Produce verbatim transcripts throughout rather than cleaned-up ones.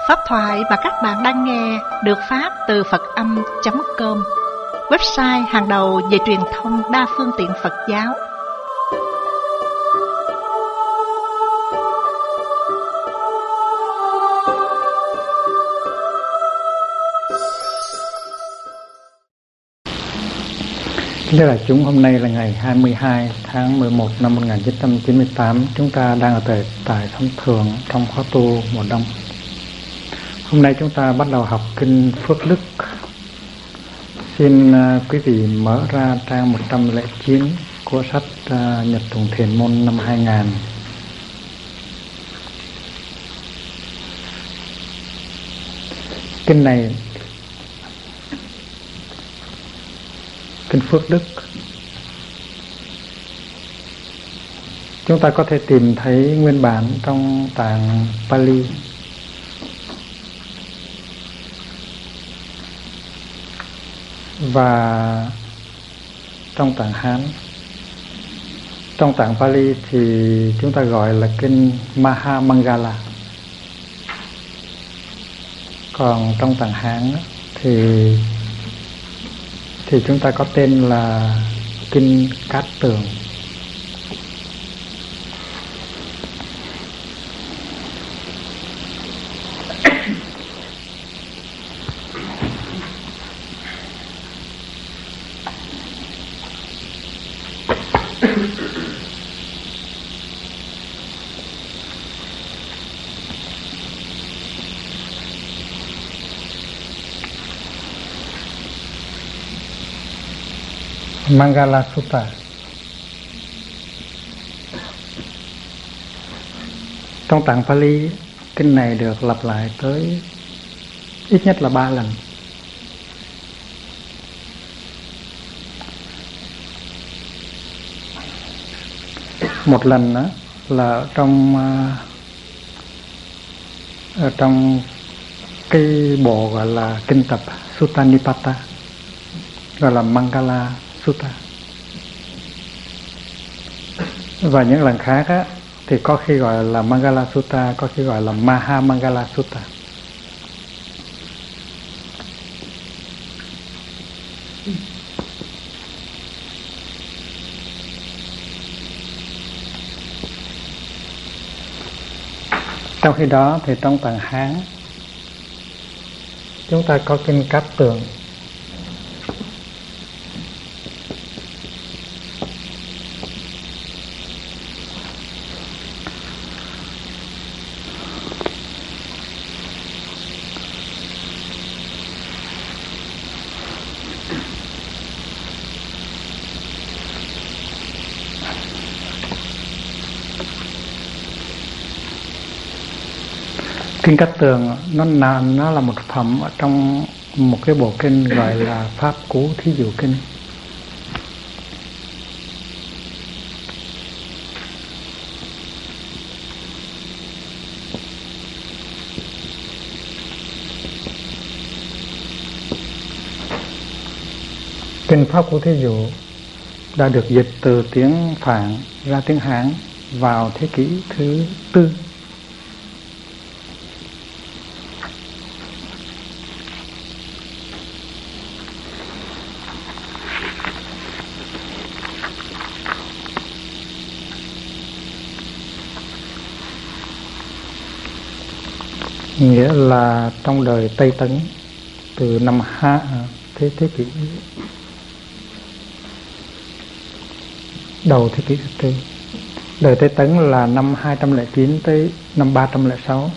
Pháp thoại mà các bạn đang nghe được phát từ Phật Âm chấm com, website hàng đầu về truyền thông đa phương tiện Phật giáo. Thưa đại chúng, hôm nay là ngày hai mươi hai tháng mười một năm một nghìn chín trăm chín mươi tám. Chúng ta đang ở tại, tại Thánh Thường trong khóa tu mùa đông. Hôm nay chúng ta bắt đầu học Kinh Phước Đức. Xin uh, quý vị mở ra trang một trăm lẻ chín của sách uh, Nhật Tùng Thiền Môn năm hai nghìn. Kinh này, Kinh Phước Đức, chúng ta có thể tìm thấy nguyên bản trong tạng Pali và trong tạng Hán. Trong tạng Pali thì chúng ta gọi là kinh Maha Mangala, còn trong tạng Hán thì thì chúng ta có tên là kinh Cát Tường. Mangala Sutta. Trong tạng Pali, kinh này được lặp lại tới ít nhất là ba lần. Một lần đó là ở trong ở trong cái bộ gọi là kinh tập Sutta Nipata, gọi là Mangala Sutta. Và những lần khác á, thì có khi gọi là Mangala Sutta, có khi gọi là Maha Mangala Sutta. Trong khi đó thì trong tạng Hán chúng ta có kinh Cát Tường. Kinh Cát Tường nó là, nó là một phẩm ở trong một cái bộ kinh gọi là Pháp Cú Thí Dụ Kinh. Kinh Pháp Cú Thí Dụ đã được dịch từ tiếng Phạn ra tiếng Hán vào thế kỷ thứ tư. Nghĩa là trong đời Tây Tấn, từ năm hai thế thế kỷ đầu thế kỷ thứ tư. Đời Tây Tấn là năm hai trăm lẻ chín tới năm ba trăm lẻ sáu.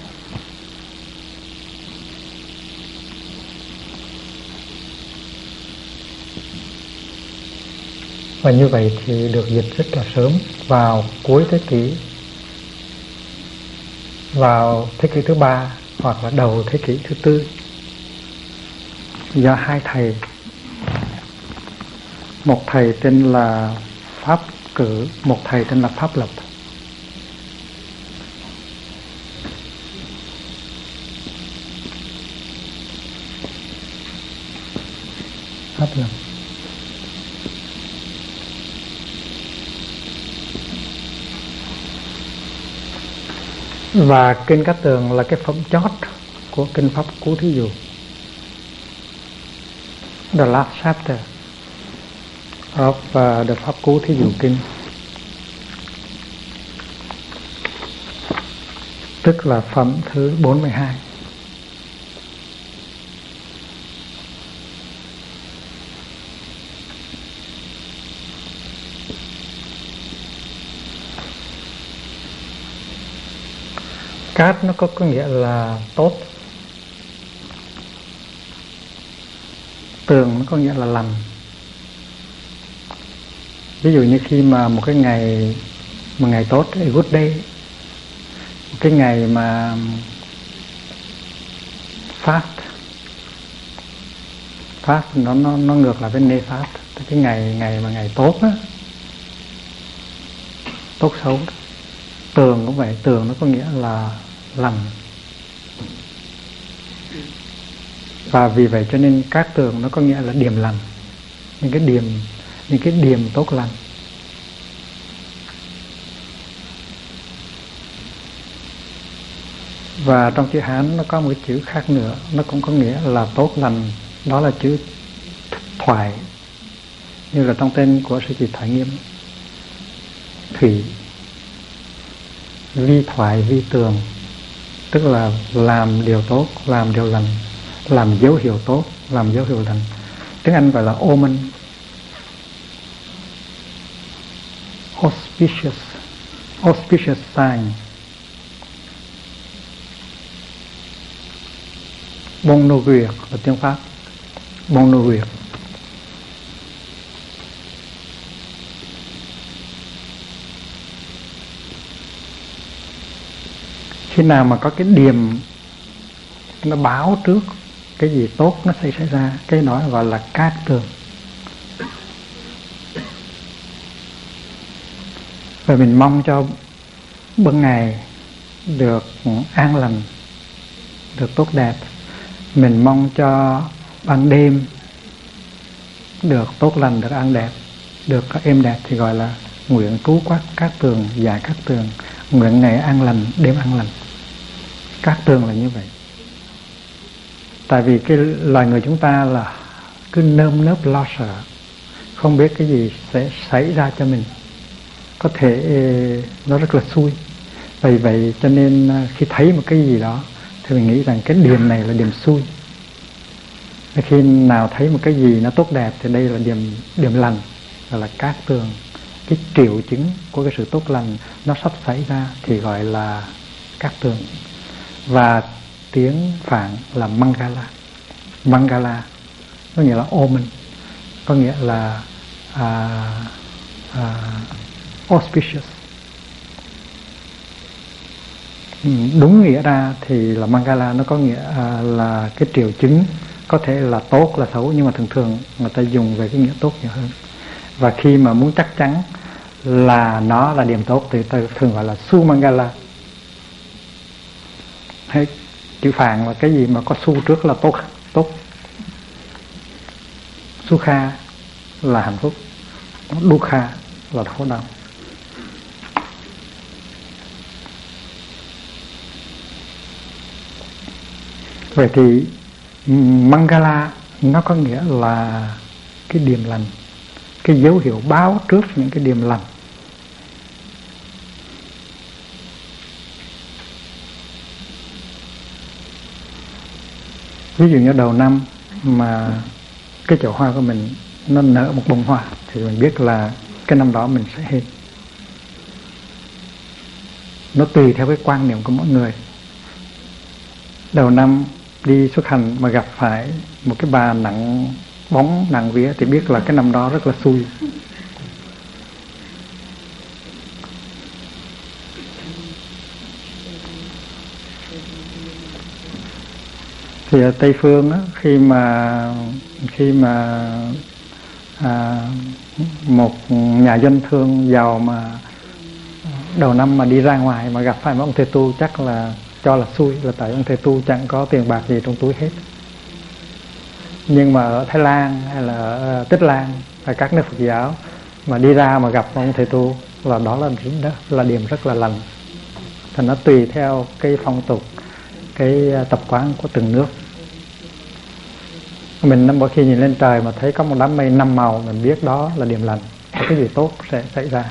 Và như vậy thì được dịch rất là sớm, vào cuối thế kỷ, vào thế kỷ thứ ba hoặc là đầu thế kỷ thứ tư, do hai thầy, một thầy tên là Pháp Cử, một thầy tên là Pháp Lập. Pháp Lập Và kinh Cát Tường là cái phẩm chót của kinh pháp Cú Thí Dụ. The last chapter of uh, the Pháp Cú Thí Dụ Kinh, tức là phẩm thứ bốn mươi hai. Cát nó có có nghĩa là tốt, tường nó có nghĩa là lành. Ví dụ như khi mà một cái ngày một ngày tốt, a good day, một cái ngày mà fast, fast nó nó nó ngược lại với nefast, cái ngày ngày mà ngày tốt á, tốt xấu. Tường cũng vậy, tường nó có nghĩa là lành. Và vì vậy cho nên các tường nó có nghĩa là điềm lành, những cái điềm những cái điềm tốt lành. Và trong chữ Hán nó có một cái chữ khác nữa, nó cũng có nghĩa là tốt lành, đó là chữ thoại, như là trong tên của sư chị Thoại Nghiêm, thủy vi thoại vi tường, tức là làm điều tốt, làm điều lành, làm dấu hiệu tốt, làm dấu hiệu lành. Tiếng Anh gọi là omen, auspicious, auspicious sign. Bon nourrir là tiếng Pháp, bon nourrir. Khi nào mà có cái điềm nó báo trước cái gì tốt nó sẽ xảy ra, cái đó gọi là cát tường. Và mình mong cho ban ngày được an lành, được tốt đẹp. Mình mong cho ban đêm được tốt lành, được an đẹp, được êm đẹp thì gọi là nguyện trú quát cát tường, dạ cát tường. Nguyện ngày an lành, đêm an lành. Cát tường là như vậy. Tại vì cái loài người chúng ta là cứ nơm nớp lo sợ, không biết cái gì sẽ xảy ra cho mình, có thể nó rất là xui. Vì vậy cho nên khi thấy một cái gì đó thì mình nghĩ rằng cái điểm này là điểm xui. Khi nào thấy một cái gì nó tốt đẹp thì đây là điểm điểm lành, gọi là cát tường. Cái triệu chứng của cái sự tốt lành nó sắp xảy ra thì gọi là cát tường. Và tiếng Phạn là Mangala. Mangala có nghĩa là omen, có nghĩa là uh, uh, auspicious. Đúng nghĩa ra thì là Mangala nó có nghĩa uh, là cái triệu chứng, có thể là tốt là xấu, nhưng mà thường thường người ta dùng về cái nghĩa tốt nhiều hơn. Và khi mà muốn chắc chắn là nó là điểm tốt thì ta thường gọi là su Mangala. Hay chữ Phạn là cái gì mà có su trước là tốt, tốt. Sukha là hạnh phúc, Dukha là khổ đau. Vậy thì Mangala nó có nghĩa là cái điềm lành, cái dấu hiệu báo trước những cái điềm lành. Ví dụ như đầu năm mà cái chậu hoa của mình nó nở một bông hoa thì mình biết là cái năm đó mình sẽ hết. Nó tùy theo cái quan niệm của mỗi người. Đầu năm đi xuất hành mà gặp phải một cái bà nặng bóng nặng vía thì biết là cái năm đó rất là xui. Thì ở Tây Phương á, khi mà khi mà à, một nhà doanh thương giàu mà đầu năm mà đi ra ngoài mà gặp phải một ông thầy tu chắc là cho là xui, là tại ông thầy tu chẳng có tiền bạc gì trong túi hết. Nhưng mà ở Thái Lan hay là ở Tích Lan hay các nước Phật giáo mà đi ra mà gặp ông thầy tu là đó là đó là điểm rất là lành. Thành nó tùy theo cái phong tục, cái tập quán của từng nước. Mình mỗi khi nhìn lên trời mà thấy có một đám mây năm màu, mình biết đó là điểm lành, có cái gì tốt sẽ xảy ra.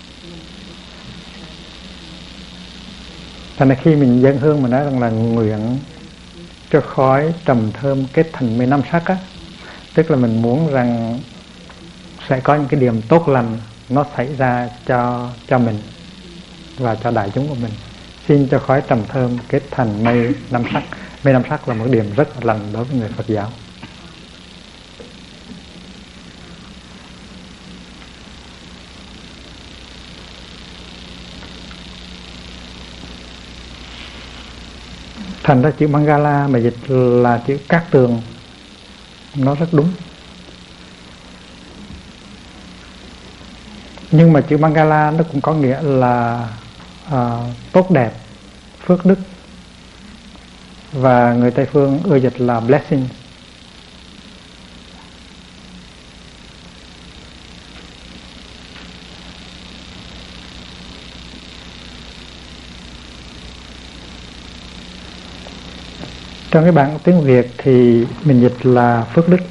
Thành ra khi mình dâng hương mình nói rằng là nguyện cho khói trầm thơm kết thành mây năm sắc á, tức là mình muốn rằng sẽ có những cái điểm tốt lành nó xảy ra cho cho mình và cho đại chúng của mình. Xin cho khói trầm thơm kết thành mây năm sắc. Mây năm sắc là một điểm rất là lành đối với người Phật giáo. Thành ra chữ Mangala mà dịch là chữ cát tường, nó rất đúng. Nhưng mà chữ Mangala nó cũng có nghĩa là à, tốt đẹp, phước đức, và người Tây phương ưa dịch là blessing. Trong cái bản tiếng Việt thì mình dịch là phước đức,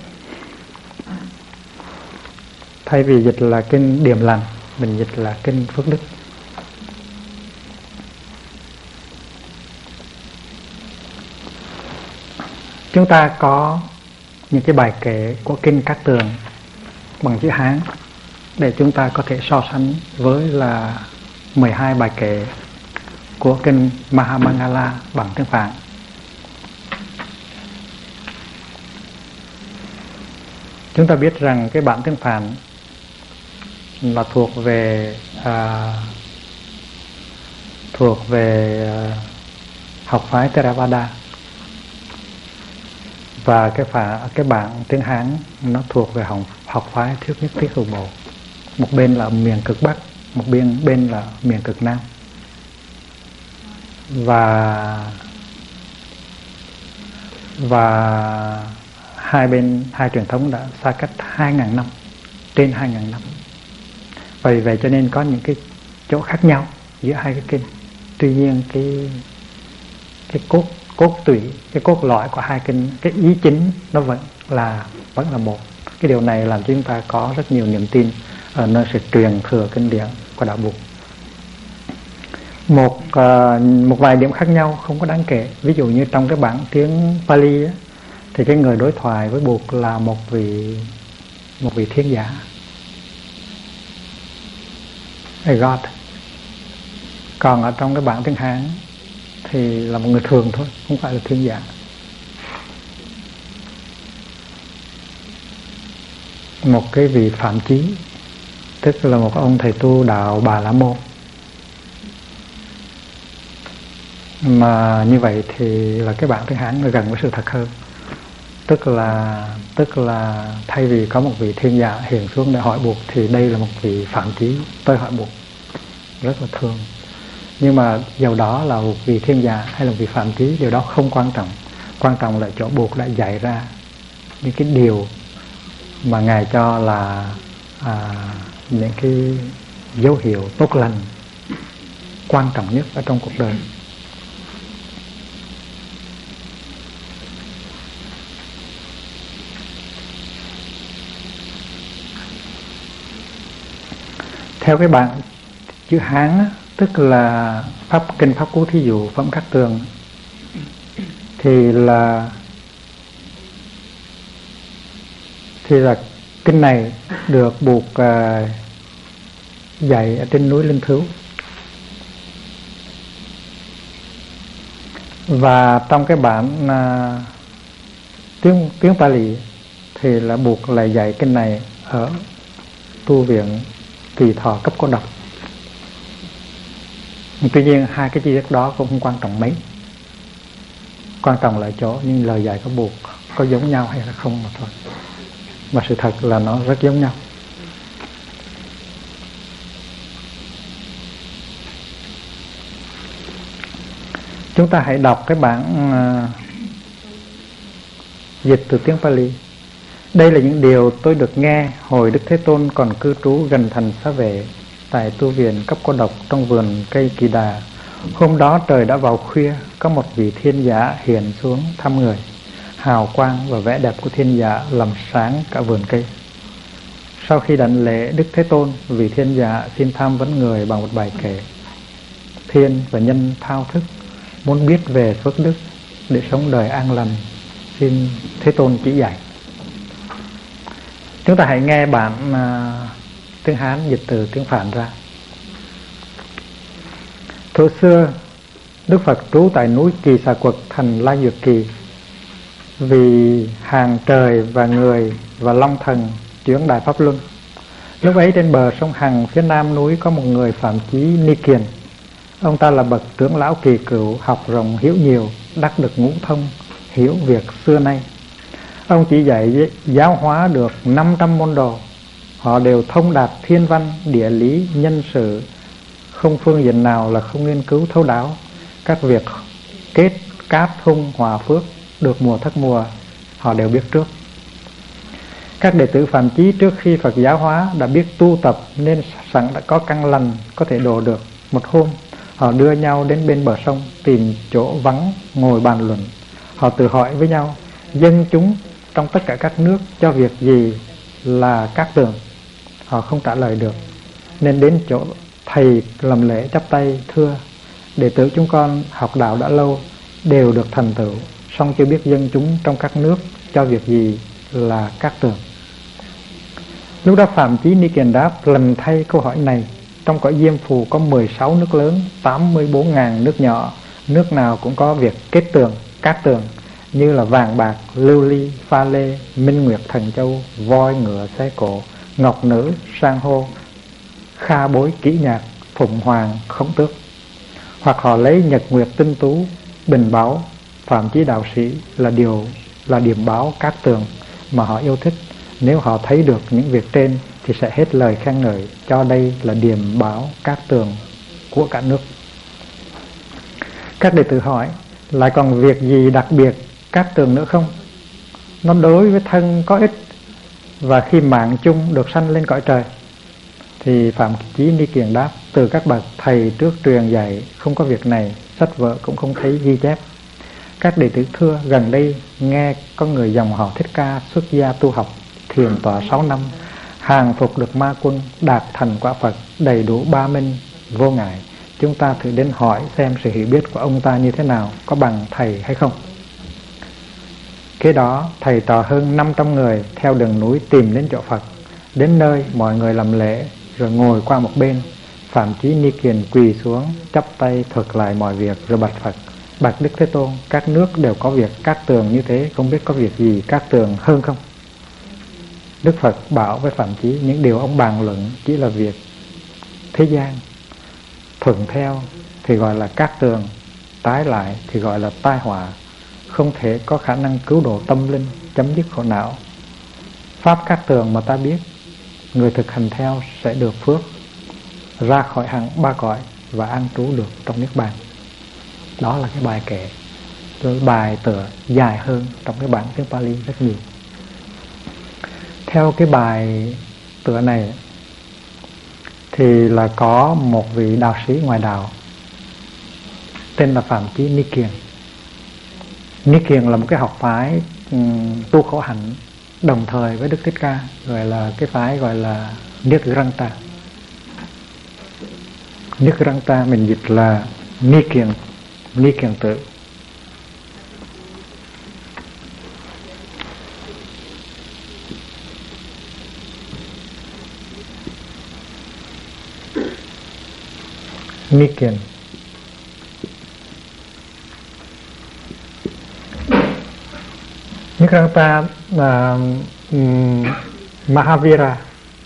thay vì dịch là kinh điểm lành, mình dịch là kinh phước đức. Chúng ta có những cái bài kệ của kinh Cát Tường bằng chữ Hán để chúng ta có thể so sánh với là mười hai bài kệ của kinh Mahamangala bằng tiếng Phạn. Chúng ta biết rằng cái bản tiếng Phạn là thuộc về à, thuộc về à, học phái Theravada, và cái phả cái bản tiếng Hán nó thuộc về học học phái Thuyết Nhất Thiết Hữu Bộ. Một bên là miền cực Bắc, một bên bên là miền cực Nam, và và hai bên hai truyền thống đã xa cách hai ngàn năm, trên hai ngàn năm. Vì vậy cho nên có những cái chỗ khác nhau giữa hai cái kinh. Tuy nhiên cái cái cốt cốt tủy, cái cốt lõi của hai kinh, cái ý chính nó vẫn là vẫn là một. Cái điều này làm cho chúng ta có rất nhiều niềm tin ở nơi sự truyền thừa kinh điển của đạo Bụt. Một uh, một vài điểm khác nhau không có đáng kể. Ví dụ như trong cái bản tiếng Pali á, thì cái người đối thoại với Bụt là một vị một vị thiên giả, a God. Còn ở trong cái bản tiếng Hán thì là một người thường thôi, không phải là thiên giả. Một cái vị phạm chí, tức là một ông thầy tu đạo Bà La Môn. Mà như vậy thì là cái bản tiếng Hán nó gần với sự thật hơn. Tức là tức là thay vì có một vị thiên giả hiện xuống để hỏi Bụt, thì đây là một vị phạm chí tới hỏi Bụt, rất là thương. Nhưng mà dầu đó là một vị thiên giả hay là một vị phạm chí, điều đó không quan trọng. Quan trọng là chỗ Bụt đã dạy ra những cái điều mà Ngài cho là à, những cái dấu hiệu tốt lành quan trọng nhất ở trong cuộc đời. Theo cái bản chữ Hán á, tức là pháp kinh Pháp Cú Thí Dụ Phẩm Cát Tường, thì là thì là kinh này được Bụt uh, dạy ở trên núi Linh Thứu. Và trong cái bản uh, tiếng tiếng Pali thì là Bụt lại dạy kinh này ở tu viện Tỳ Thọ Cấp Cô Độc. Tuy nhiên hai cái chi tiết đó cũng không quan trọng mấy. Quan trọng là chỗ nhưng lời dạy của Bụt có giống nhau hay là không mà thôi. Và sự thật là nó rất giống nhau. Chúng ta hãy đọc cái bản uh, dịch từ tiếng Pali. Đây là những điều tôi được nghe hồi Đức Thế Tôn còn cư trú gần thành Xá Vệ tại tu viện Cấp Cô Độc trong vườn cây Kỳ Đà. Hôm đó trời đã vào khuya, có một vị thiên giả hiện xuống thăm người. Hào quang và vẻ đẹp của thiên giả làm sáng cả vườn cây. Sau khi đảnh lễ Đức Thế Tôn, vị thiên giả xin tham vấn người bằng một bài kể. Thiên và nhân thao thức, muốn biết về phước đức để sống đời an lành, xin Thế Tôn chỉ dạy. Chúng ta hãy nghe bản uh, tiếng Hán dịch từ tiếng Phạn ra. Thuở xưa, Đức Phật trú tại núi Kỳ Xà Quật, thành La Dược Kỳ. Vì hàng trời và người và long thần chuyến Đại Pháp Luân. Lúc ấy trên bờ sông Hằng phía nam núi có một người phạm chí Ni Kiền. Ông ta là bậc trưởng lão kỳ cựu, học rộng hiểu nhiều, đắc được ngũ thông, hiểu việc xưa nay. Ông chỉ dạy giáo hóa được năm trăm môn đồ. Họ đều thông đạt thiên văn, địa lý, nhân sự, không phương diện nào là không nghiên cứu thấu đáo. Các việc kết cát hung hòa phước được mùa thất mùa họ đều biết trước. Các đệ tử phạm chí trước khi Phật giáo hóa đã biết tu tập nên sẵn đã có căn lành có thể độ được. Một hôm họ đưa nhau đến bên bờ sông, tìm chỗ vắng ngồi bàn luận. Họ tự hỏi với nhau, dân chúng trong tất cả các nước cho việc gì là các tường? Họ không trả lời được, nên đến chỗ thầy làm lễ chắp tay thưa: đệ tử chúng con học đạo đã lâu, đều được thành tựu, song chưa biết dân chúng trong các nước cho việc gì là các tường. Lúc đó Phạm Chí Ni Kiền đáp: lần thay câu hỏi này, trong cõi Diêm Phù có mười sáu nước lớn, tám mươi bốn ngàn nước nhỏ, nước nào cũng có việc kết tường, cát tường, như là vàng bạc, lưu ly, pha lê, minh nguyệt thần châu, voi ngựa xe cổ, ngọc nữ, san hô, kha bối kỹ nhạc, phụng hoàng, khổng tước. Hoặc họ lấy nhật nguyệt tinh tú, bình báo, Phạm Chí đạo sĩ là điều là điểm báo cát tường mà họ yêu thích. Nếu họ thấy được những việc trên thì sẽ hết lời khen ngợi, cho đây là điểm báo cát tường của cả nước. Các đệ tử hỏi: lại còn việc gì đặc biệt cát tường nữa không? Nó đối với thân có ích, và khi mạng chung được sanh lên cõi trời. Thì Phạm Chí Ni Kiền đáp: từ các bậc thầy trước truyền dạy không có việc này, sách vở cũng không thấy ghi chép. Các đệ tử thưa: gần đây nghe có người dòng họ Thích Ca xuất gia tu học, thiền tọa sáu năm, hàng phục được ma quân, đạt thành quả Phật, đầy đủ ba minh vô ngại. Chúng ta thử đến hỏi xem sự hiểu biết của ông ta như thế nào, có bằng thầy hay không. Kế đó thầy trò hơn năm trăm người theo đường núi tìm đến chỗ Phật. Đến nơi mọi người làm lễ rồi ngồi qua một bên. Phạm Chí Ni Kiền quỳ xuống chắp tay thuật lại mọi việc rồi bạch Phật: bạch Đức Thế Tôn, các nước đều có việc cát tường như thế, không biết có việc gì cát tường hơn không? Đức Phật bảo với Phạm Chí: những điều ông bàn luận chỉ là việc thế gian, thuận theo thì gọi là cát tường, trái lại thì gọi là tai họa, không thể có khả năng cứu độ tâm linh, chấm dứt khổ não. Pháp cát tường mà ta biết, người thực hành theo sẽ được phước, ra khỏi hẳn ba cõi và an trú được trong niết bàn. Đó là cái bài kệ. Rồi bài tựa dài hơn trong cái bản tiếng Pali rất nhiều. Theo cái bài tựa này thì là có một vị đạo sĩ ngoài đạo tên là Phạm Chí Ni Kiền. Ni Kiền là một cái học phái um, tu khổ hạnh đồng thời với Đức Thích Ca, gọi là cái phái gọi là Nigranta. Nigranta mình dịch là Ni Kiền, Ni Kiền tự. Ni Kiền. Nigranta là um, Mahavira.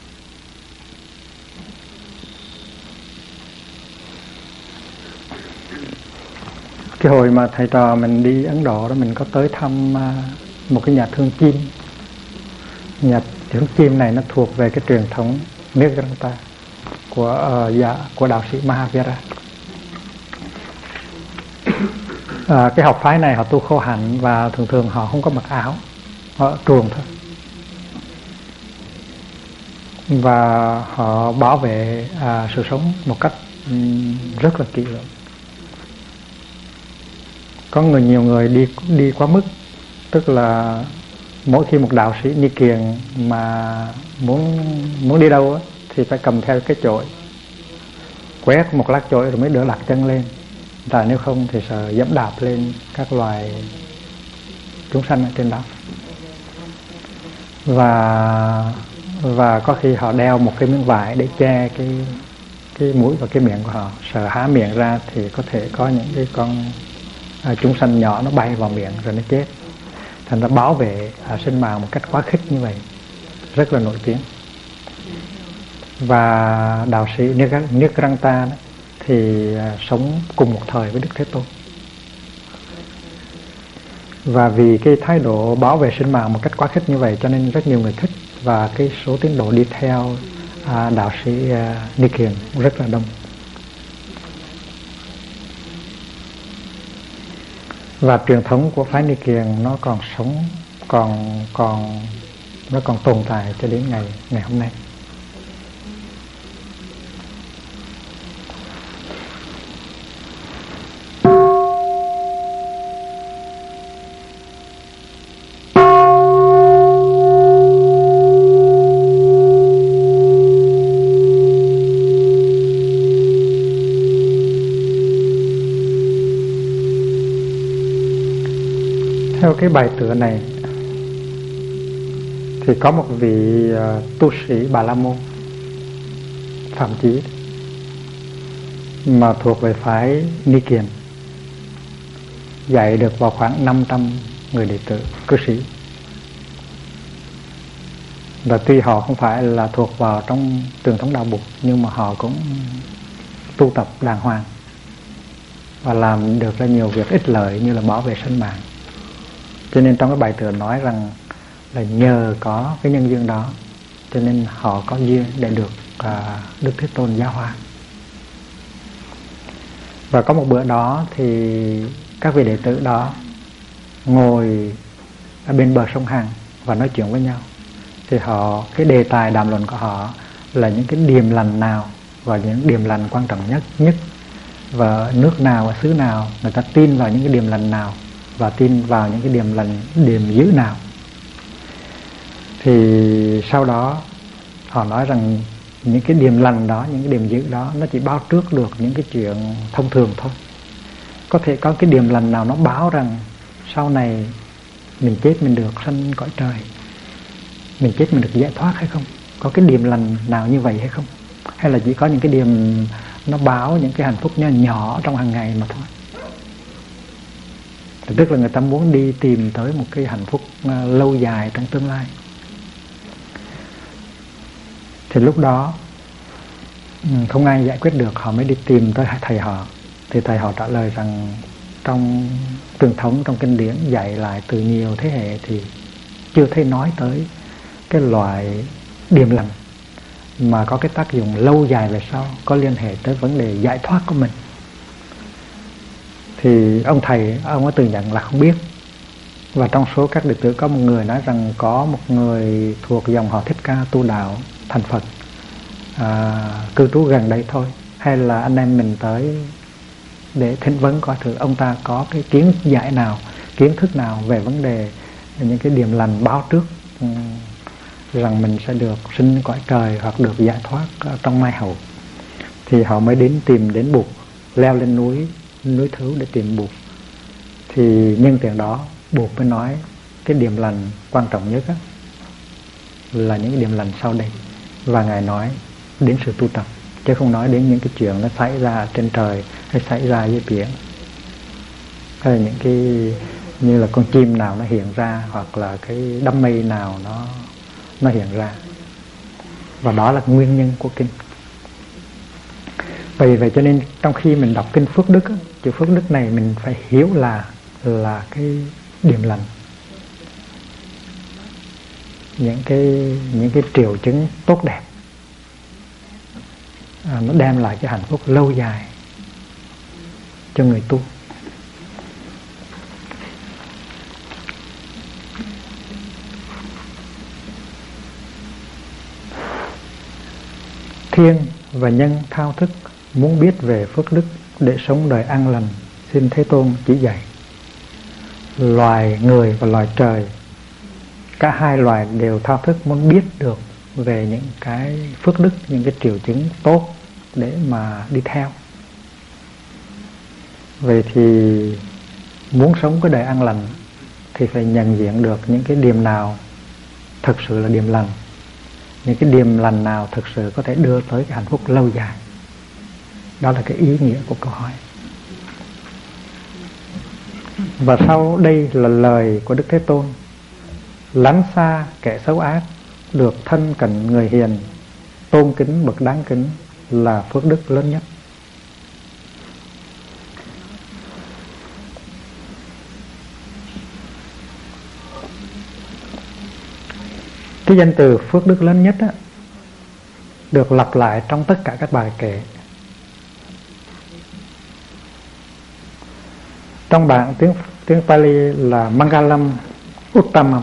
Cái hồi mà thầy trò mình đi Ấn Độ đó, mình có tới thăm uh, một cái nhà thương chim. Nhà thương chim này nó thuộc về cái truyền thống Nigranta của uh, dạ, của đạo sĩ Mahavira. À, cái học phái này họ tu khổ hạnh và thường thường họ không có mặc áo, họ truồng thôi, và họ bảo vệ à, sự sống một cách um, rất là kỹ lưỡng. có người nhiều người đi đi quá mức, tức là mỗi khi một đạo sĩ Ni Kiền mà muốn muốn đi đâu á, thì phải cầm theo cái chổi, quét một lát chổi rồi mới đỡ đặt chân lên, tại nếu không thì sợ dẫm đạp lên các loài chúng sanh ở trên đó. Và và có khi họ đeo một cái miếng vải để che cái cái mũi và cái miệng của họ, sợ há miệng ra thì có thể có những cái con à, chúng sanh nhỏ nó bay vào miệng rồi nó chết. Thành ra bảo vệ à, sinh mạng một cách quá khích như vậy, rất là nổi tiếng. Và đạo sĩ Nirgranta thì à, sống cùng một thời với Đức Thế Tôn. Và vì cái thái độ bảo vệ sinh mạng một cách quá khích như vậy cho nên rất nhiều người thích, và cái số tín đồ đi theo à, đạo sĩ à, Ni Kiền rất là đông. Và truyền thống của phái Ni Kiền nó còn sống, còn còn nó còn tồn tại cho đến ngày ngày hôm nay. Theo cái bài tựa này thì có một vị uh, tu sĩ Bà La Môn Phạm Chí mà thuộc về phái Ni Kiền, dạy được vào khoảng năm trăm người đệ tử cư sĩ. Và tuy họ không phải là thuộc vào trong truyền thống đạo Bụt, nhưng mà họ cũng tu tập đàng hoàng và làm được ra nhiều việc ích lợi như là bảo vệ sinh mạng. Cho nên trong cái bài tựa nói rằng là nhờ có cái nhân duyên đó cho nên họ có duyên để được à, Đức Thế Tôn giáo hóa. Và có một bữa đó thì các vị đệ tử đó ngồi ở bên bờ sông Hằng và nói chuyện với nhau. Thì họ, cái đề tài đàm luận của họ là những cái điềm lành nào và những điềm lành quan trọng nhất nhất và nước nào và xứ nào người ta tin vào những cái điềm lành nào và tin vào những cái điềm lành, điềm dữ nào. Thì sau đó họ nói rằng những cái điềm lành đó, những cái điềm dữ đó nó chỉ báo trước được những cái chuyện thông thường thôi. Có thể có cái điềm lành nào nó báo rằng sau này mình chết mình được sanh cõi trời, mình chết mình được giải thoát hay không? Có cái điềm lành nào như vậy hay không? Hay là chỉ có những cái điềm nó báo những cái hạnh phúc nhỏ nhỏ trong hàng ngày mà thôi? Tức là người ta muốn đi tìm tới một cái hạnh phúc lâu dài trong tương lai. Thì lúc đó không ai giải quyết được, họ mới đi tìm tới thầy họ. Thì thầy họ trả lời rằng trong truyền thống, trong kinh điển dạy lại từ nhiều thế hệ thì chưa thấy nói tới cái loại điềm lành mà có cái tác dụng lâu dài về sau, có liên hệ tới vấn đề giải thoát của mình. Thì ông thầy, ông ấy tự nhận là không biết. Và trong số các đệ tử có một người nói rằng có một người thuộc dòng họ Thích Ca tu đạo thành Phật à, cư trú gần đây thôi, hay là anh em mình tới để thỉnh vấn coi thử ông ta có cái kiến giải nào, kiến thức nào về vấn đề những cái điềm lành báo trước um, rằng mình sẽ được sinh cõi trời hoặc được giải thoát trong mai hậu. Thì họ mới đến tìm đến Bụt, leo lên núi núi Thứu để tìm Bụt. Thì nhân tiện đó Bụt mới nói cái điềm lành quan trọng nhất á, là những cái điềm lành sau đây. Và Ngài nói đến sự tu tập, chứ không nói đến những cái chuyện nó xảy ra trên trời hay xảy ra dưới biển, hay là những cái như là con chim nào nó hiện ra, hoặc là cái đám mây nào nó nó hiện ra. Và đó là nguyên nhân của kinh. Vì vậy cho nên trong khi mình đọc kinh Phước Đức, chữ Phước Đức này mình phải hiểu là là cái điềm lành, những cái những cái triệu chứng tốt đẹp, à, nó đem lại cái hạnh phúc lâu dài cho người tu. Thiên và nhân thao thức muốn biết về phước đức để sống đời an lành, xin Thế Tôn chỉ dạy. loài người và loài trời, cả hai loài đều thao thức muốn biết được về những cái phước đức, những cái triệu chứng tốt để mà đi theo. Vậy thì muốn sống cái đời an lành thì phải nhận diện được những cái điểm nào thực sự là điểm lành, những cái điểm lành nào thực sự có thể đưa tới cái hạnh phúc lâu dài. Đó là cái ý nghĩa của câu hỏi. Và sau đây là lời của Đức Thế Tôn: lánh xa kẻ xấu ác, được thân cận người hiền, tôn kính bậc đáng kính là phước đức lớn nhất. Cái danh từ phước đức lớn nhất á, được lặp lại trong tất cả các bài kệ. Trong bản tiếng tiếng Pali là Mangalam Uttamam.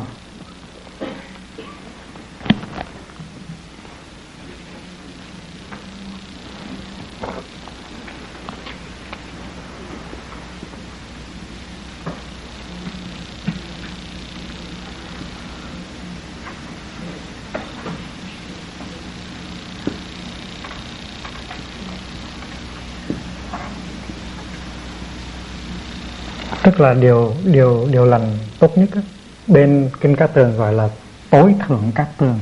Tức là điều điều điều lành tốt nhất á. Bên Kinh Cát Tường gọi là tối thượng cát tường.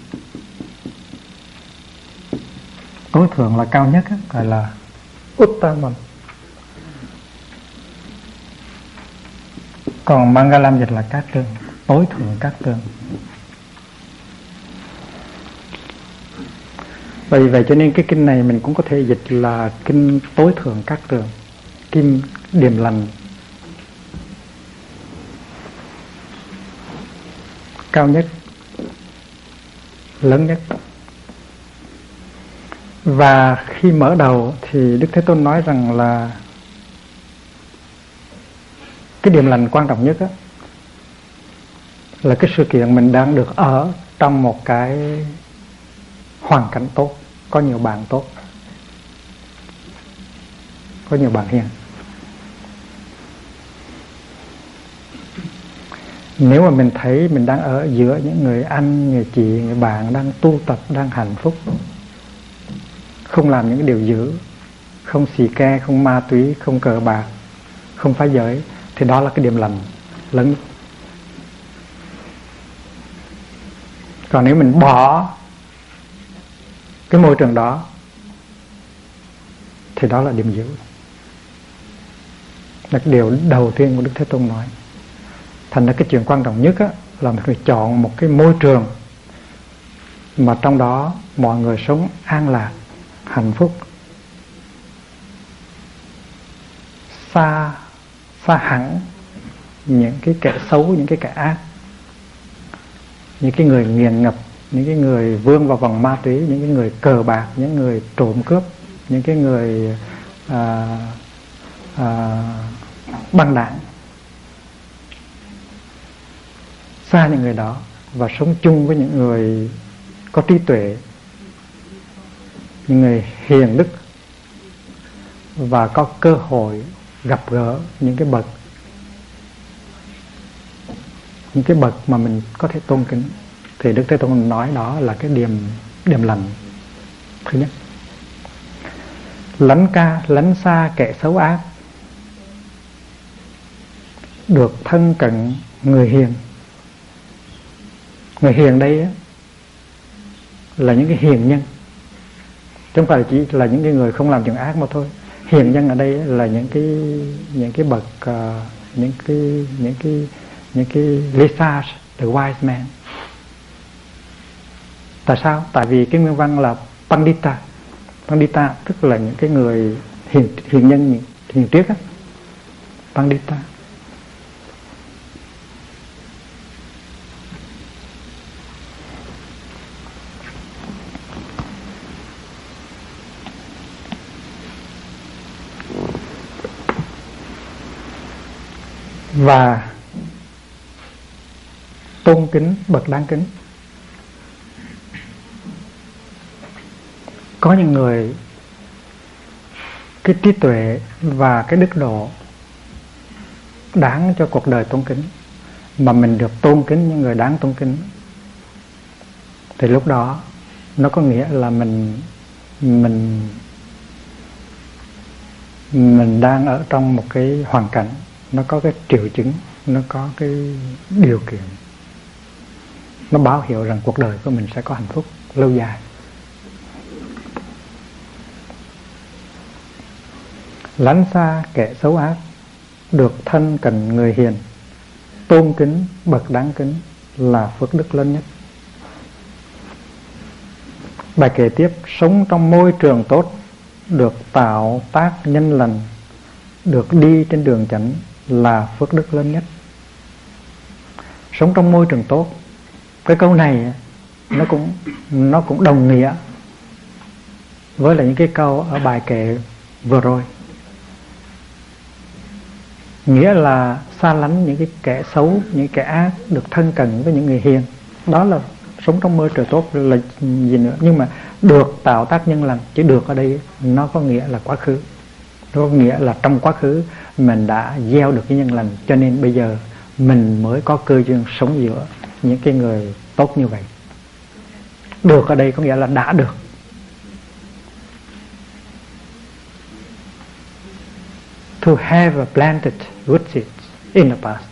Tối thượng là cao nhất á, gọi là Uttamam. Còn Mangalam dịch là cát tường, tối thượng cát tường. Vì vậy cho nên cái kinh này mình cũng có thể dịch là kinh tối thượng cát tường, kinh điềm lành cao nhất, lớn nhất. Và khi mở đầu thì Đức Thế Tôn nói rằng là cái điểm lành quan trọng nhất á, là cái sự kiện mình đang được ở trong một cái hoàn cảnh tốt, có nhiều bạn tốt, có nhiều bạn hiền. Nếu mà mình thấy mình đang ở giữa những người anh, người chị, người bạn đang tu tập, đang hạnh phúc, không làm những điều dữ, không xì ke, không ma túy, không cờ bạc, không phá giới, thì đó là cái điểm lành lớn. Còn nếu mình bỏ cái môi trường đó thì đó là điểm dữ. Là cái điều đầu tiên của Đức Thế Tôn nói. Thành ra cái chuyện quan trọng nhất á, là mình phải chọn một cái môi trường mà trong đó mọi người sống an lạc, hạnh phúc, xa xa hẳn những cái kẻ xấu, những cái kẻ ác, những cái người nghiền ngập, những cái người vướng vào vòng ma túy, những cái người cờ bạc, những người trộm cướp, những cái người à, à, băng đảng. Xa những người đó và sống chung với những người có trí tuệ, những người hiền đức, và có cơ hội gặp gỡ những cái bậc những cái bậc mà mình có thể tôn kính, thì Đức Thế Tôn nói đó là cái điểm điểm lành thứ nhất. Lánh ca lánh xa kẻ xấu ác, được thân cận người hiền. Người hiền đây á, là những cái hiền nhân, chứ không phải chỉ là những cái người không làm chuyện ác mà thôi. Hiền nhân ở đây là những cái những cái bậc uh, những cái những cái những cái les sages, the wise man. Tại sao? Tại vì cái nguyên văn là Pandita. Pandita tức là những cái người hiền hiền nhân, hiền triết á. Pandita. Và tôn kính bậc đáng kính. Có những người cái trí tuệ và cái đức độ đáng cho cuộc đời tôn kính, mà mình được tôn kính những người đáng tôn kính, thì lúc đó nó có nghĩa là mình mình mình đang ở trong một cái hoàn cảnh, nó có cái triệu chứng, nó có cái điều kiện, nó báo hiệu rằng cuộc đời của mình sẽ có hạnh phúc lâu dài. Lánh xa kẻ xấu ác, được thân cận người hiền, tôn kính bậc đáng kính là phước đức lớn nhất. Bài kể tiếp: sống trong môi trường tốt, được tạo tác nhân lành, được đi trên đường chánh là phước đức lớn nhất. Sống trong môi trường tốt, cái câu này nó cũng nó cũng đồng nghĩa với là những cái câu ở bài kể vừa rồi. Nghĩa là xa lánh những cái kẻ xấu, những kẻ ác, được thân cận với những người hiền. Đó là sống trong môi trường tốt là gì nữa. Nhưng mà được tạo tác nhân lành, chứ được ở đây nó có nghĩa là quá khứ. Nó có nghĩa là trong quá khứ mình đã gieo được cái nhân lành, cho nên bây giờ mình mới có cơ duyên sống giữa những cái người tốt như vậy. Được ở đây có nghĩa là đã được. To have planted good seeds in the past,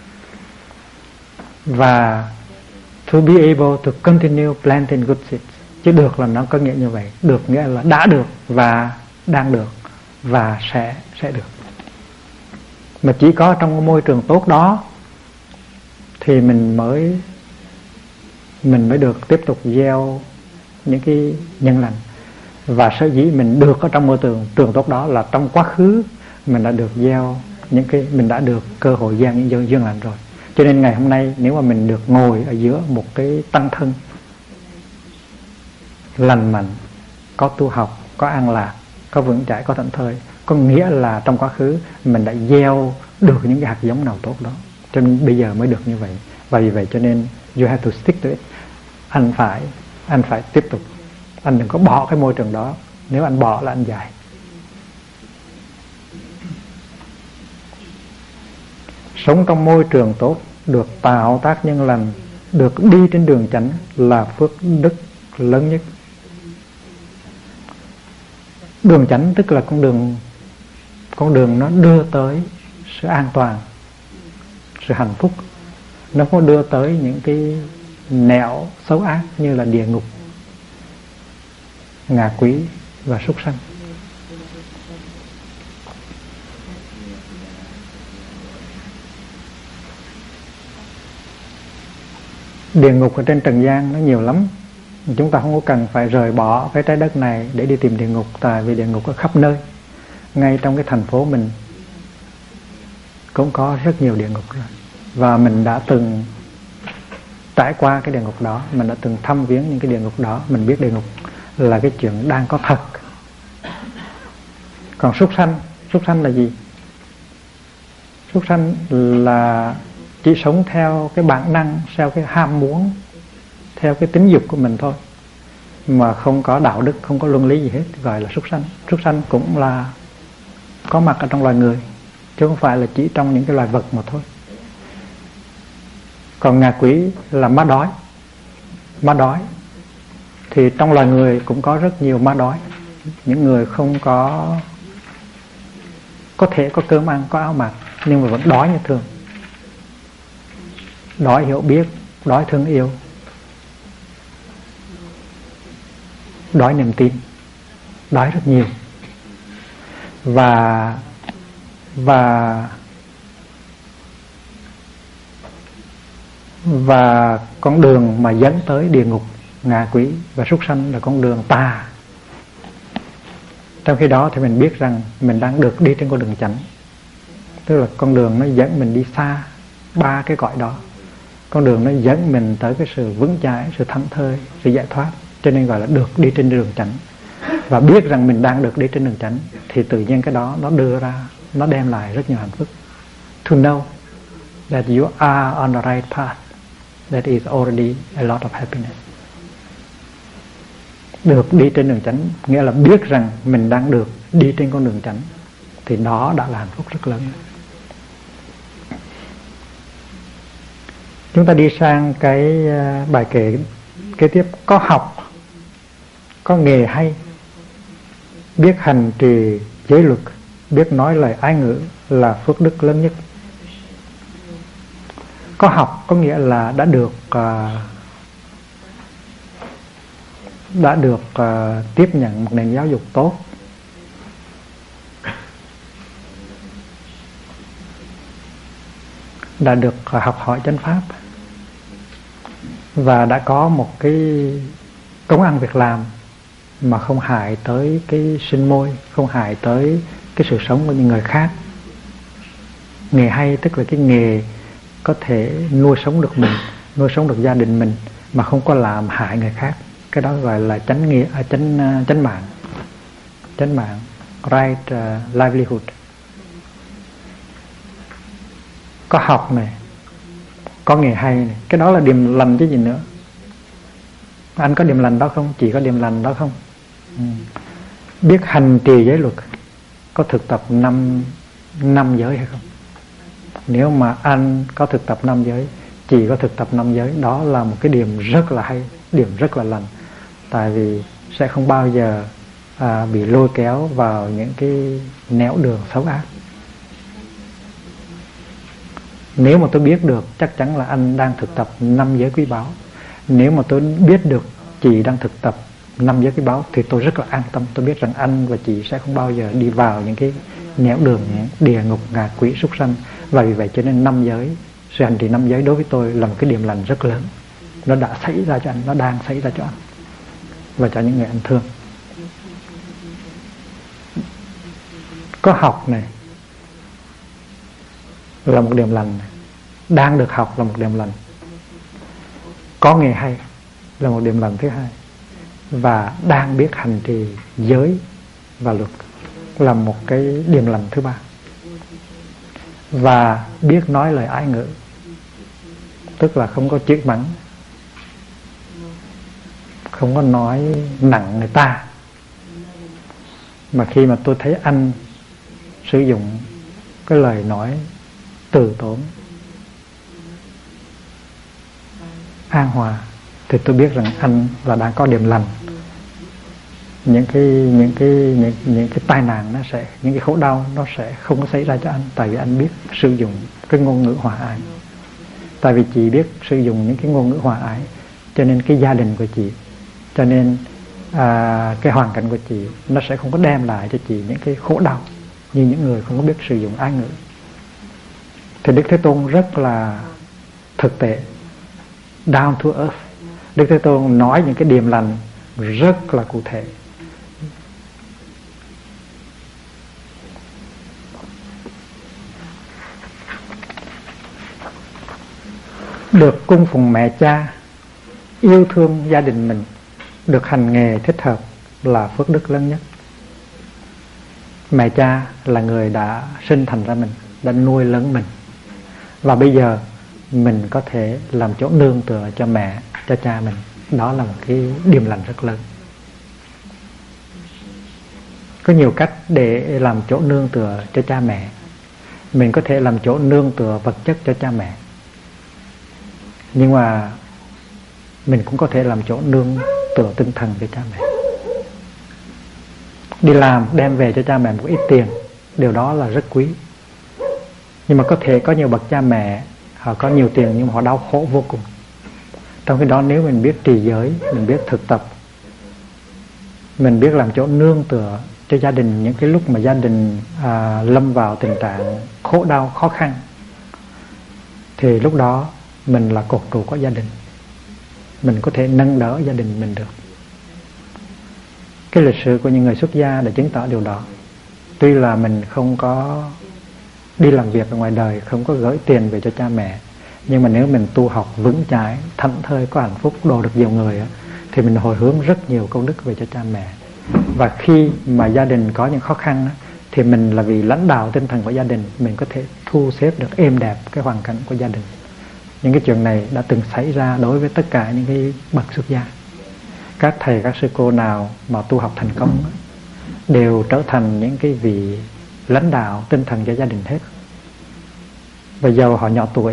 và to be able to continue planting good seeds. Chứ được là nó có nghĩa như vậy. Được nghĩa là đã được và đang được và sẽ sẽ được. Mà chỉ có trong môi trường tốt đó thì mình mới mình mới được tiếp tục gieo những cái nhân lành. Và sở dĩ mình được ở trong môi trường trường tốt đó là trong quá khứ mình đã được gieo những cái mình đã được cơ hội gieo những duyên duyên lành rồi. Cho nên ngày hôm nay nếu mà mình được ngồi ở giữa một cái tăng thân lành mạnh, có tu học, có an lạc, có vững chãi, có thảnh thơi, có nghĩa là trong quá khứ mình đã gieo được những cái hạt giống nào tốt đó, cho nên bây giờ mới được như vậy. Và vì vậy cho nên you have to stick to it. Anh phải anh phải tiếp tục. Anh đừng có bỏ cái môi trường đó. Nếu anh bỏ là anh dài. Sống trong môi trường tốt, được tạo tác nhân lành, được đi trên đường chánh là phước đức lớn nhất. Đường chánh tức là con đường con đường nó đưa tới sự an toàn, sự hạnh phúc. Nó có đưa tới những cái nẻo xấu ác như là địa ngục, ngạ quỷ và súc sanh. Địa ngục ở trên trần gian nó nhiều lắm. Chúng ta không có cần phải rời bỏ cái trái đất này để đi tìm địa ngục, tại vì địa ngục ở khắp nơi. Ngay trong cái thành phố mình cũng có rất nhiều địa ngục rồi. Và mình đã từng trải qua cái địa ngục đó, mình đã từng thăm viếng những cái địa ngục đó. Mình biết địa ngục là cái chuyện đang có thật. Còn súc sanh, súc sanh là gì? Súc sanh là chỉ sống theo cái bản năng, theo cái ham muốn, theo cái tính dục của mình thôi, mà không có đạo đức, không có luân lý gì hết, gọi là súc sanh. Súc sanh cũng là có mặt ở trong loài người, chứ không phải là chỉ trong những cái loài vật mà thôi. Còn ngạ quỷ là ma đói. Ma đói thì trong loài người cũng có rất nhiều ma đói. Những người không có có thể có cơm ăn, có áo mặc, nhưng mà vẫn đói như thường. Đói hiểu biết, đói thương yêu, đói niềm tin, đói rất nhiều. Và Và Và con đường mà dẫn tới địa ngục, ngạ quỷ và súc sanh là con đường tà. Trong khi đó thì mình biết rằng mình đang được đi trên con đường chánh. Tức là con đường nó dẫn mình đi xa ba cái cõi đó. Con đường nó dẫn mình tới cái sự vững chãi, sự thảnh thơi, sự giải thoát. Cho nên gọi là được đi trên đường chánh. Và biết rằng mình đang được đi trên đường chánh thì tự nhiên cái đó nó đưa ra, nó đem lại rất nhiều hạnh phúc. To know that you are on the right path, that is already a lot of happiness. Được đi trên đường chánh nghĩa là biết rằng mình đang được đi trên con đường chánh, thì đó đã là hạnh phúc rất lớn. Chúng ta đi sang cái bài kể kế tiếp. Có học, có nghề hay, biết hành trì giới luật, biết nói lời ái ngữ là phước đức lớn nhất. Có học có nghĩa là đã được uh, đã được uh, tiếp nhận một nền giáo dục tốt, đã được uh, học hỏi chánh pháp, và đã có một cái công ăn việc làm mà không hại tới cái sinh môi, không hại tới cái sự sống của những người khác. Nghề hay tức là cái nghề có thể nuôi sống được mình, nuôi sống được gia đình mình mà không có làm hại người khác. Cái đó gọi là chánh nghĩa, à, chánh uh, chánh mạng, chánh mạng, right uh, livelihood. Có học này, có nghề hay này, cái đó là điềm lành chứ gì nữa. Anh có điềm lành đó không? Chị có điềm lành đó không? Ừ. Biết hành trì giới luật, có thực tập năm năm giới hay không? Nếu mà anh có thực tập năm giới, chị có thực tập năm giới, đó là một cái điểm rất là hay, điểm rất là lành. Tại vì sẽ không bao giờ à, bị lôi kéo vào những cái nẻo đường xấu ác. Nếu mà tôi biết được, chắc chắn là anh đang thực tập năm giới quý báu. Nếu mà tôi biết được chị đang thực tập năm giới quý báu thì tôi rất là an tâm. Tôi biết rằng anh và chị sẽ không bao giờ đi vào những cái nẻo đường, những địa ngục, ngạ quỷ, súc sanh. Và vì vậy cho nên năm giới, sự hành trì năm giới đối với tôi là một cái điểm lành rất lớn. Nó đã xảy ra cho anh, nó đang xảy ra cho anh và cho những người anh thương. Có học này là một điểm lành này. Đang được học là một điểm lành. Có nghề hay là một điểm lành thứ hai. Và đang biết hành trì giới và luật là một cái điểm lành thứ ba. Và biết nói lời ái ngữ, tức là không có chửi mắng, không có nói nặng người ta. Mà khi mà tôi thấy anh sử dụng cái lời nói từ tốn, an hòa, thì tôi biết rằng anh là đang có điểm lành. Những cái những cái những những cái tai nạn nó sẽ, những cái khổ đau nó sẽ không có xảy ra cho anh, tại vì anh biết sử dụng cái ngôn ngữ hòa ái. Tại vì chị biết sử dụng những cái ngôn ngữ hòa ái, cho nên cái gia đình của chị, cho nên à, cái hoàn cảnh của chị nó sẽ không có đem lại cho chị những cái khổ đau như những người không có biết sử dụng ái ngữ. Thì Đức Thế Tôn rất là thực tế, down to earth. Đức Thế Tôn nói những cái điềm lành rất là cụ thể. Được cung phụng mẹ cha, yêu thương gia đình mình, được hành nghề thích hợp là phước đức lớn nhất. Mẹ cha là người đã sinh thành ra mình, đã nuôi lớn mình, và bây giờ mình có thể làm chỗ nương tựa cho mẹ, cho cha mình. Đó là một cái điềm lành rất lớn. Có nhiều cách để làm chỗ nương tựa cho cha mẹ. Mình có thể làm chỗ nương tựa vật chất cho cha mẹ, nhưng mà mình cũng có thể làm chỗ nương tựa tinh thần cho cha mẹ. Đi làm đem về cho cha mẹ một ít tiền, điều đó là rất quý. Nhưng mà có thể có nhiều bậc cha mẹ họ có nhiều tiền nhưng mà họ đau khổ vô cùng. Trong khi đó nếu mình biết trì giới, mình biết thực tập, mình biết làm chỗ nương tựa cho gia đình những cái lúc mà gia đình à, lâm vào tình trạng khổ đau, khó khăn, thì lúc đó mình là cột trụ của gia đình. Mình có thể nâng đỡ gia đình mình được. Cái lịch sử của những người xuất gia đã chứng tỏ điều đó. Tuy là mình không có đi làm việc ở ngoài đời, không có gửi tiền về cho cha mẹ, nhưng mà nếu mình tu học vững chãi, thảnh thơi, có hạnh phúc, độ được nhiều người, thì mình hồi hướng rất nhiều công đức về cho cha mẹ. Và khi mà gia đình có những khó khăn, thì mình là vì lãnh đạo tinh thần của gia đình, mình có thể thu xếp được êm đẹp cái hoàn cảnh của gia đình. Những cái chuyện này đã từng xảy ra đối với tất cả những cái bậc xuất gia. Các thầy, các sư cô nào mà tu học thành công đều trở thành những cái vị lãnh đạo tinh thần cho gia đình hết. Và dầu họ nhỏ tuổi,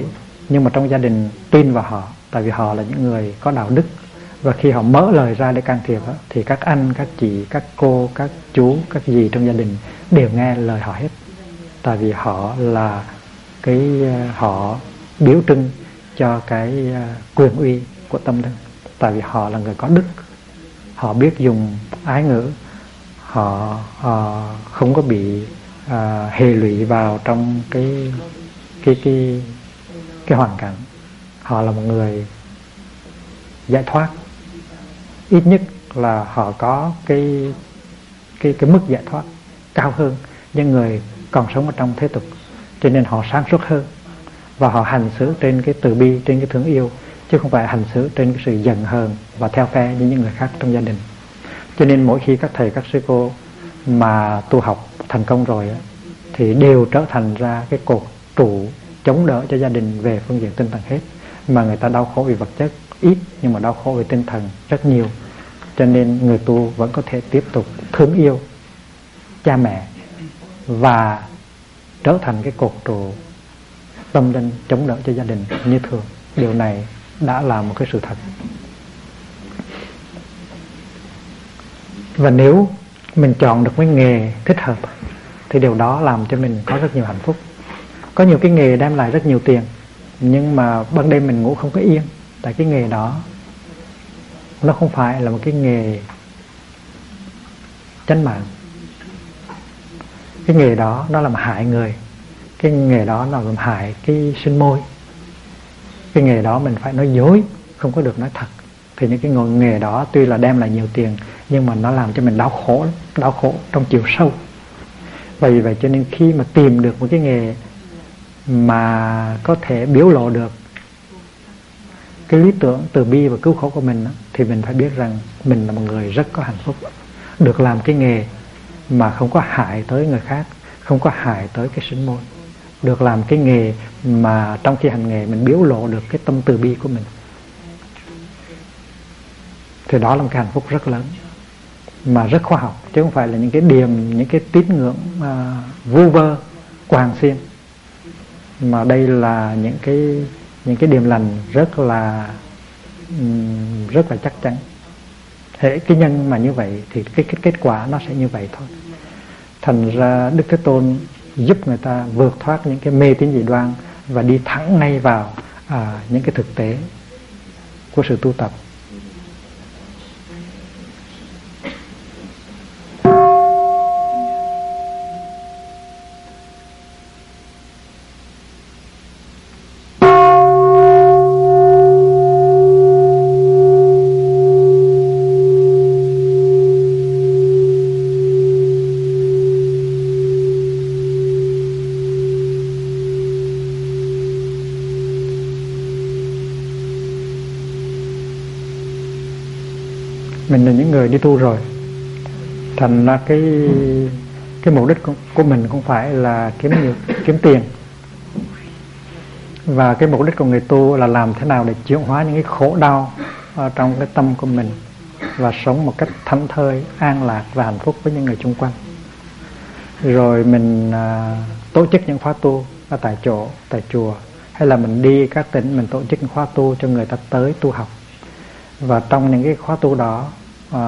nhưng mà trong gia đình tin vào họ, tại vì họ là những người có đạo đức. Và khi họ mở lời ra để can thiệp thì các anh, các chị, các cô, các chú, các dì trong gia đình đều nghe lời họ hết. Tại vì họ là cái họ biểu trưng cho cái quyền uy của tâm linh. Tại vì họ là người có đức, họ biết dùng ái ngữ, họ, họ không có bị à, hệ lụy vào trong cái cái cái cái hoàn cảnh. Họ là một người giải thoát, ít nhất là họ có cái cái cái mức giải thoát cao hơn những người còn sống ở trong thế tục, cho nên họ sáng suốt hơn và họ hành xử trên cái từ bi, trên cái thương yêu, chứ không phải hành xử trên cái sự giận hờn và theo phe như những người khác trong gia đình. Cho nên mỗi khi các thầy, các sư cô mà tu học thành công rồi thì đều trở thành ra cái cột trụ chống đỡ cho gia đình về phương diện tinh thần hết. Mà người ta đau khổ vì vật chất ít, nhưng mà đau khổ về tinh thần rất nhiều. Cho nên người tu vẫn có thể tiếp tục thương yêu cha mẹ và trở thành cái cột trụ tâm linh chống đỡ cho gia đình như thường. Điều này đã là một cái sự thật. Và nếu mình chọn được cái nghề thích hợp thì điều đó làm cho mình có rất nhiều hạnh phúc. Có nhiều cái nghề đem lại rất nhiều tiền, nhưng mà ban đêm mình ngủ không có yên, tại cái nghề đó nó không phải là một cái nghề chánh mạng. Cái nghề đó nó làm hại người, cái nghề đó nó làm hại cái sinh môi. Cái nghề đó mình phải nói dối, không có được nói thật. Thì những cái nghề đó tuy là đem lại nhiều tiền, nhưng mà nó làm cho mình đau khổ, đau khổ trong chiều sâu. Vì vậy cho nên khi mà tìm được một cái nghề mà có thể biểu lộ được cái lý tưởng từ bi và cứu khổ của mình, thì mình phải biết rằng mình là một người rất có hạnh phúc. Được làm cái nghề mà không có hại tới người khác, không có hại tới cái sinh môi. Được làm cái nghề mà trong khi hành nghề mình biểu lộ được cái tâm từ bi của mình, thì đó là một cái hạnh phúc rất lớn, mà rất khoa học, chứ không phải là những cái điềm, những cái tín ngưỡng à, vu vơ, quàng xiên. Mà đây là những cái những cái điềm lành rất là um, rất là chắc chắn. Thế cái nhân mà như vậy thì cái, cái kết quả nó sẽ như vậy thôi. Thành ra Đức Thế Tôn giúp người ta vượt thoát những cái mê tín dị đoan và đi thẳng ngay vào à, những cái thực tế của sự tu tập. Mình là những người đi tu rồi, thành ra cái cái mục đích của, của mình không phải là kiếm nhiều, kiếm tiền, và cái mục đích của người tu là làm thế nào để chuyển hóa những cái khổ đau ở trong cái tâm của mình và sống một cách thảnh thơi, an lạc và hạnh phúc với những người xung quanh. Rồi mình à, tổ chức những khóa tu ở tại chỗ, tại chùa, hay là mình đi các tỉnh mình tổ chức những khóa tu cho người ta tới tu học. Và trong những cái khóa tu đó à,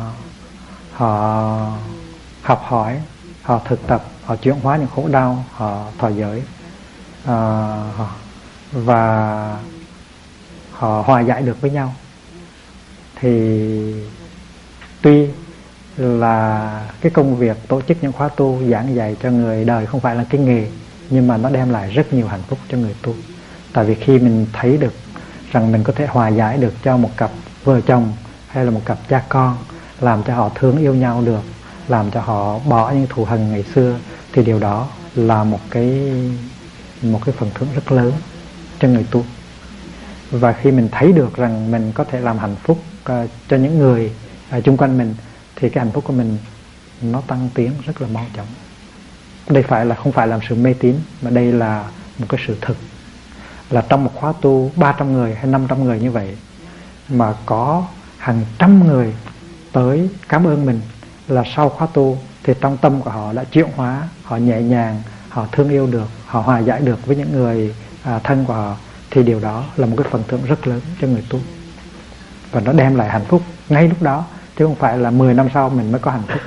họ học hỏi, họ thực tập, họ chuyển hóa những khổ đau, họ thọ giới à, và họ hòa giải được với nhau. Thì tuy là cái công việc tổ chức những khóa tu giảng dạy cho người đời không phải là cái nghề, nhưng mà nó đem lại rất nhiều hạnh phúc cho người tu. Tại vì khi mình thấy được rằng mình có thể hòa giải được cho một cặp vợ chồng hay là một cặp cha con, làm cho họ thương yêu nhau được, làm cho họ bỏ những thù hằn ngày xưa, thì điều đó là một cái một cái phần thưởng rất lớn cho người tu. Và khi mình thấy được rằng mình có thể làm hạnh phúc uh, cho những người uh, xung quanh mình, thì cái hạnh phúc của mình nó tăng tiến rất là mau chóng. Đây phải là không phải là sự mê tín, mà đây là một cái sự thực. Là trong một khóa tu ba trăm người hay năm trăm người như vậy, mà có hàng trăm người tới cảm ơn mình, là sau khóa tu thì trong tâm của họ đã chuyển hóa, họ nhẹ nhàng, họ thương yêu được, họ hòa giải được với những người à, thân của họ, thì điều đó là một cái phần thưởng rất lớn cho người tu, và nó đem lại hạnh phúc ngay lúc đó, chứ không phải là mười năm sau mình mới có hạnh phúc.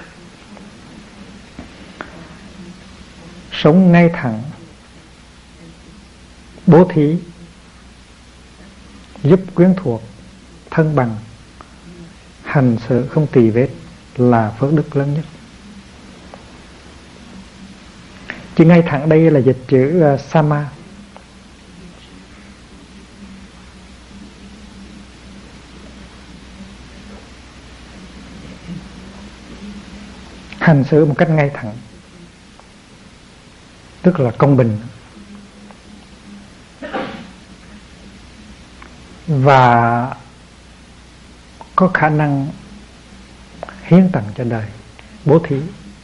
Sống ngay thẳng, bố thí, giúp quyến thuộc, thân bằng, hành xử không tì vết là phước đức lớn nhất. Chữ ngay thẳng đây là dịch chữ uh, Sama. Hành xử một cách ngay thẳng, tức là công bình, và có khả năng hiến tặng cho đời, bố thí.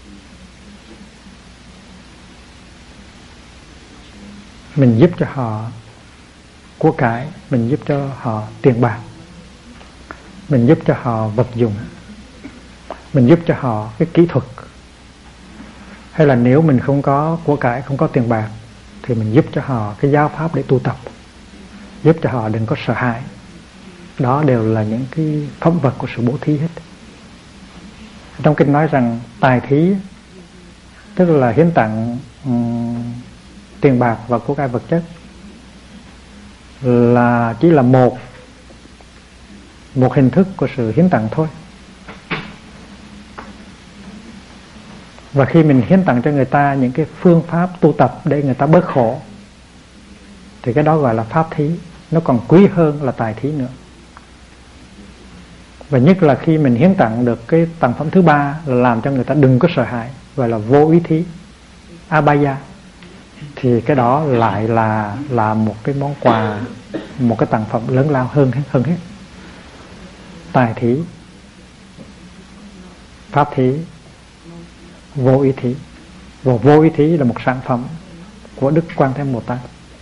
Mình giúp cho họ của cải, mình giúp cho họ tiền bạc, mình giúp cho họ vật dụng, mình giúp cho họ cái kỹ thuật, hay là nếu mình không có của cải, không có tiền bạc, thì mình giúp cho họ cái giáo pháp để tu tập, giúp cho họ đừng có sợ hãi. Đó đều là những cái phẩm vật của sự bố thí hết. Trong kinh nói rằng tài thí, tức là hiến tặng um, tiền bạc và của cải vật chất, là chỉ là một một hình thức của sự hiến tặng thôi. Và khi mình hiến tặng cho người ta những cái phương pháp tu tập để người ta bớt khổ, thì cái đó gọi là pháp thí. Nó còn quý hơn là tài thí nữa. Và nhất là khi mình hiến tặng được cái tặng phẩm thứ ba là làm cho người ta đừng có sợ hãi, gọi là vô ý thí, abhaya, thì cái đó lại là là một cái món quà, một cái tặng phẩm lớn lao hơn hơn hết. Tài thí, pháp thí, vô ý thí. Và vô ý thí là một sản phẩm của Đức Quan Thế Bồ Tát.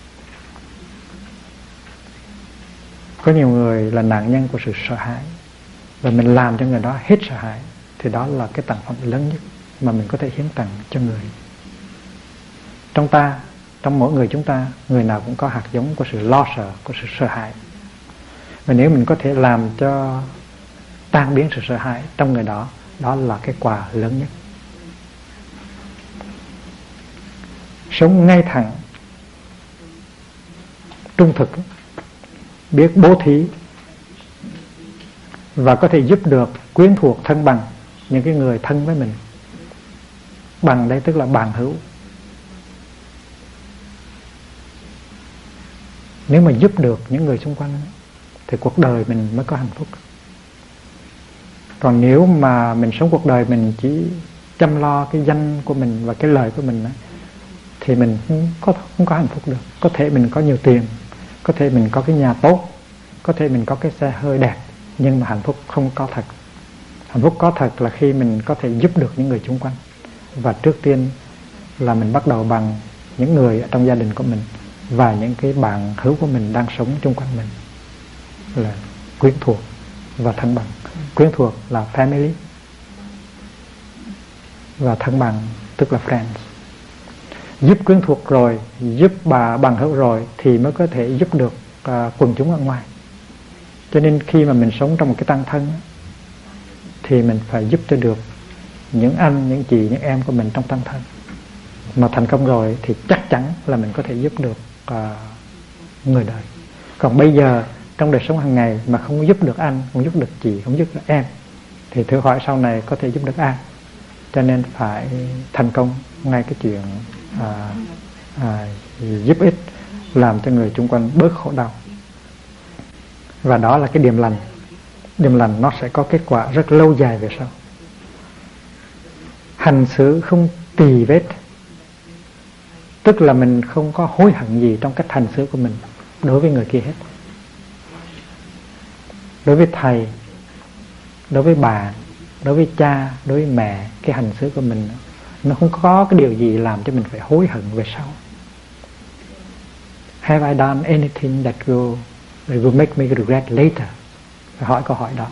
Có nhiều người là nạn nhân của sự sợ hãi, và mình làm cho người đó hết sợ hãi, thì đó là cái tặng phẩm lớn nhất mà mình có thể hiến tặng cho người. Trong ta, trong mỗi người chúng ta, người nào cũng có hạt giống của sự lo sợ, của sự sợ hãi. Và nếu mình có thể làm cho tan biến sự sợ hãi trong người đó, đó là cái quà lớn nhất. Sống ngay thẳng, trung thực, biết bố thí, và có thể giúp được quyến thuộc thân bằng, những cái người thân với mình. Bằng đây tức là bằng hữu. Nếu mà giúp được những người xung quanh thì cuộc đời mình mới có hạnh phúc. Còn nếu mà mình sống cuộc đời mình chỉ chăm lo cái danh của mình và cái lời của mình, thì mình không có, không có hạnh phúc được. Có thể mình có nhiều tiền, có thể mình có cái nhà tốt, có thể mình có cái xe hơi đẹp, nhưng mà hạnh phúc không có thật. Hạnh phúc có thật là khi mình có thể giúp được những người xung quanh. Và trước tiên là mình bắt đầu bằng những người ở trong gia đình của mình và những cái bạn hữu của mình đang sống xung quanh mình, là quyến thuộc và thân bằng. Quyến thuộc là family, và thân bằng tức là friends. Giúp quyến thuộc rồi, giúp bà bằng hữu rồi, thì mới có thể giúp được uh, quần chúng ở ngoài. Cho nên khi mà mình sống trong một cái tăng thân, thì mình phải giúp cho được những anh, những chị, những em của mình trong tăng thân. Mà thành công rồi thì chắc chắn là mình có thể giúp được uh, người đời. Còn bây giờ trong đời sống hàng ngày mà không giúp được anh, không giúp được chị, không giúp được em, thì thử hỏi sau này có thể giúp được ai. Cho nên phải thành công ngay cái chuyện à, à, giúp ích, làm cho người xung quanh bớt khổ đau. Và đó là cái điềm lành. Điềm lành nó sẽ có kết quả rất lâu dài về sau. Hành xử không tì vết, tức là mình không có hối hận gì trong cách hành xử của mình đối với người kia hết. Đối với thầy, đối với bà, đối với cha, đối với mẹ, cái hành xử của mình nó không có cái điều gì làm cho mình phải hối hận về sau. Have I done anything that will, that will make me regret later? Phải hỏi câu hỏi đó,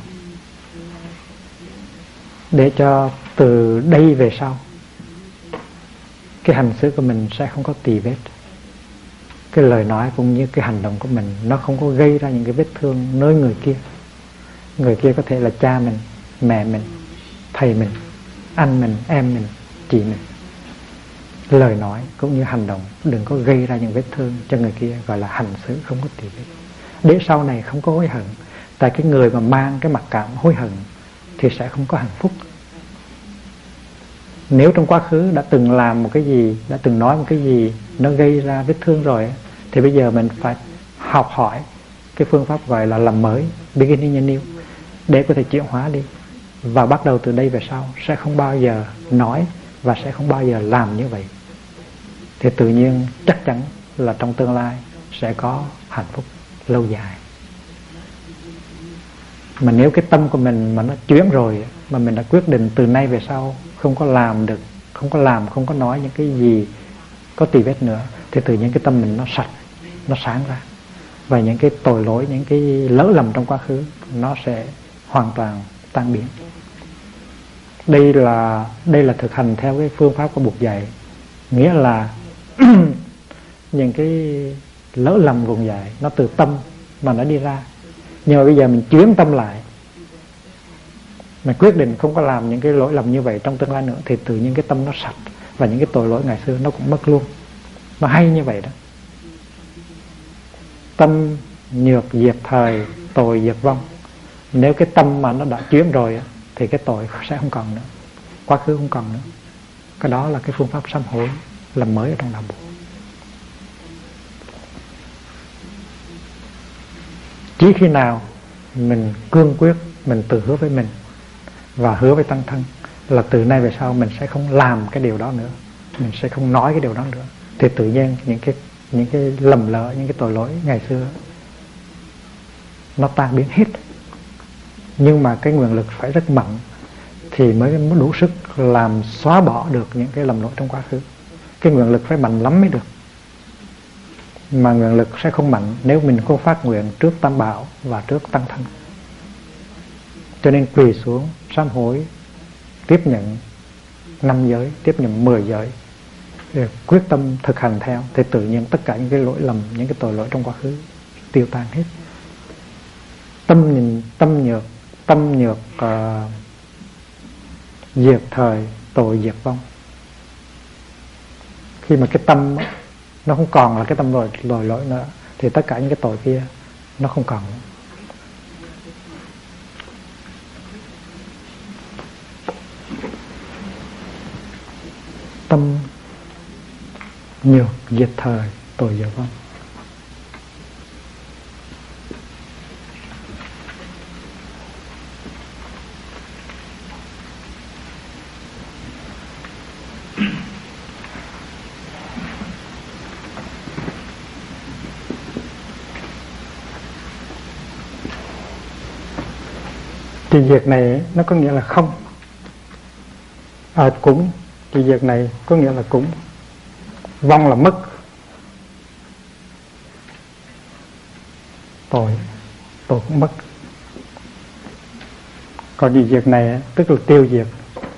để cho từ đây về sau cái hành xử của mình sẽ không có tì vết. cái lời nói cũng như cái hành động của mình nó không có gây ra những cái vết thương nơi người kia. Người kia có thể là cha mình, mẹ mình, thầy mình, anh mình, em mình, chị mình. Lời nói cũng như hành động đừng có gây ra những vết thương cho người kia, gọi là hành xử không có tỳ vết, để sau này không có hối hận. Tại cái người mà mang cái mặc cảm hối hận thì sẽ không có hạnh phúc. Nếu trong quá khứ đã từng làm một cái gì, đã từng nói một cái gì nó gây ra vết thương rồi, thì bây giờ mình phải học hỏi cái phương pháp gọi là làm mới, beginning anew, để có thể chuyển hóa đi. Và bắt đầu từ đây về sau sẽ không bao giờ nói và sẽ không bao giờ làm như vậy. Thì tự nhiên chắc chắn là trong tương lai sẽ có hạnh phúc lâu dài. Mà nếu cái tâm của mình mà nó chuyển rồi, mà mình đã quyết định từ nay về sau không có làm được, không có làm, không có nói những cái gì có tỳ vết nữa, thì tự nhiên cái tâm mình nó sạch, nó sáng ra. Và những cái tội lỗi, những cái lỡ lầm trong quá khứ nó sẽ hoàn toàn tan biến. Đây là đây là thực hành theo cái phương pháp của Bụt dạy. Nghĩa là những cái lỡ lầm vùng dạy nó từ tâm mà nó đi ra. Nhưng mà bây giờ mình chuyển tâm lại, mình quyết định không có làm những cái lỗi lầm như vậy trong tương lai nữa, thì tự nhiên cái tâm nó sạch. Và những cái tội lỗi ngày xưa nó cũng mất luôn. Nó hay như vậy đó. Tâm nhược diệt thời, tội diệt vong. Nếu cái tâm mà nó đã chuyển rồi thì cái tội sẽ không còn nữa, quá khứ không còn nữa. Cái đó là cái phương pháp sám hối làm mới ở trong đạo Bụt. Chỉ khi nào mình cương quyết, mình tự hứa với mình và hứa với tăng thân là từ nay về sau mình sẽ không làm cái điều đó nữa, mình sẽ không nói cái điều đó nữa, thì tự nhiên những cái những cái lầm lỡ, những cái tội lỗi ngày xưa nó tan biến hết. Nhưng mà cái nguyện lực phải rất mạnh thì mới đủ sức làm xóa bỏ được những cái lầm lỗi trong quá khứ. Cái nguyện lực phải mạnh lắm mới được. Mà nguyện lực sẽ không mạnh nếu mình không phát nguyện trước Tam Bảo và trước tăng thân. Cho nên quỳ xuống sám hối, tiếp nhận năm giới, tiếp nhận mười giới, quyết tâm thực hành theo, thì tự nhiên tất cả những cái lỗi lầm, những cái tội lỗi trong quá khứ tiêu tan hết. Tâm nhìn tâm nhược, tâm nhược uh, diệt thời, tội diệt vong. Khi mà cái tâm nó không còn là cái tâm lỗi lỗi lỗi nữa, thì tất cả những cái tội kia nó không còn nữa. Tâm nhược diệt thời, tội diệt vong. Thì việc này nó có nghĩa là không. À, cũng thì việc này có nghĩa là cũng. Vong là mất. Tội Tội cũng mất. Còn thì việc này tức là tiêu diệt.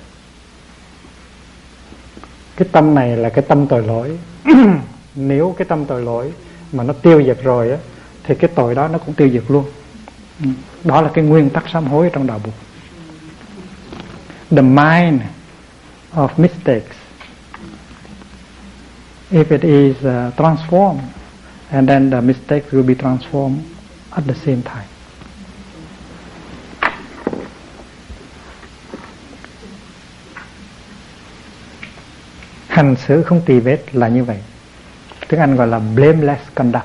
Cái tâm này là cái tâm tội lỗi. Nếu cái tâm tội lỗi mà nó tiêu diệt rồi á, thì cái tội đó nó cũng tiêu diệt luôn. Đó là cái nguyên tắc sám hối trong đạo Bụt. The mind of mistakes, if it is uh, transformed, and then the mistake will be transformed at the same time. Hành xử không tỳ vết là như vậy. Tiếng Anh gọi là blameless conduct.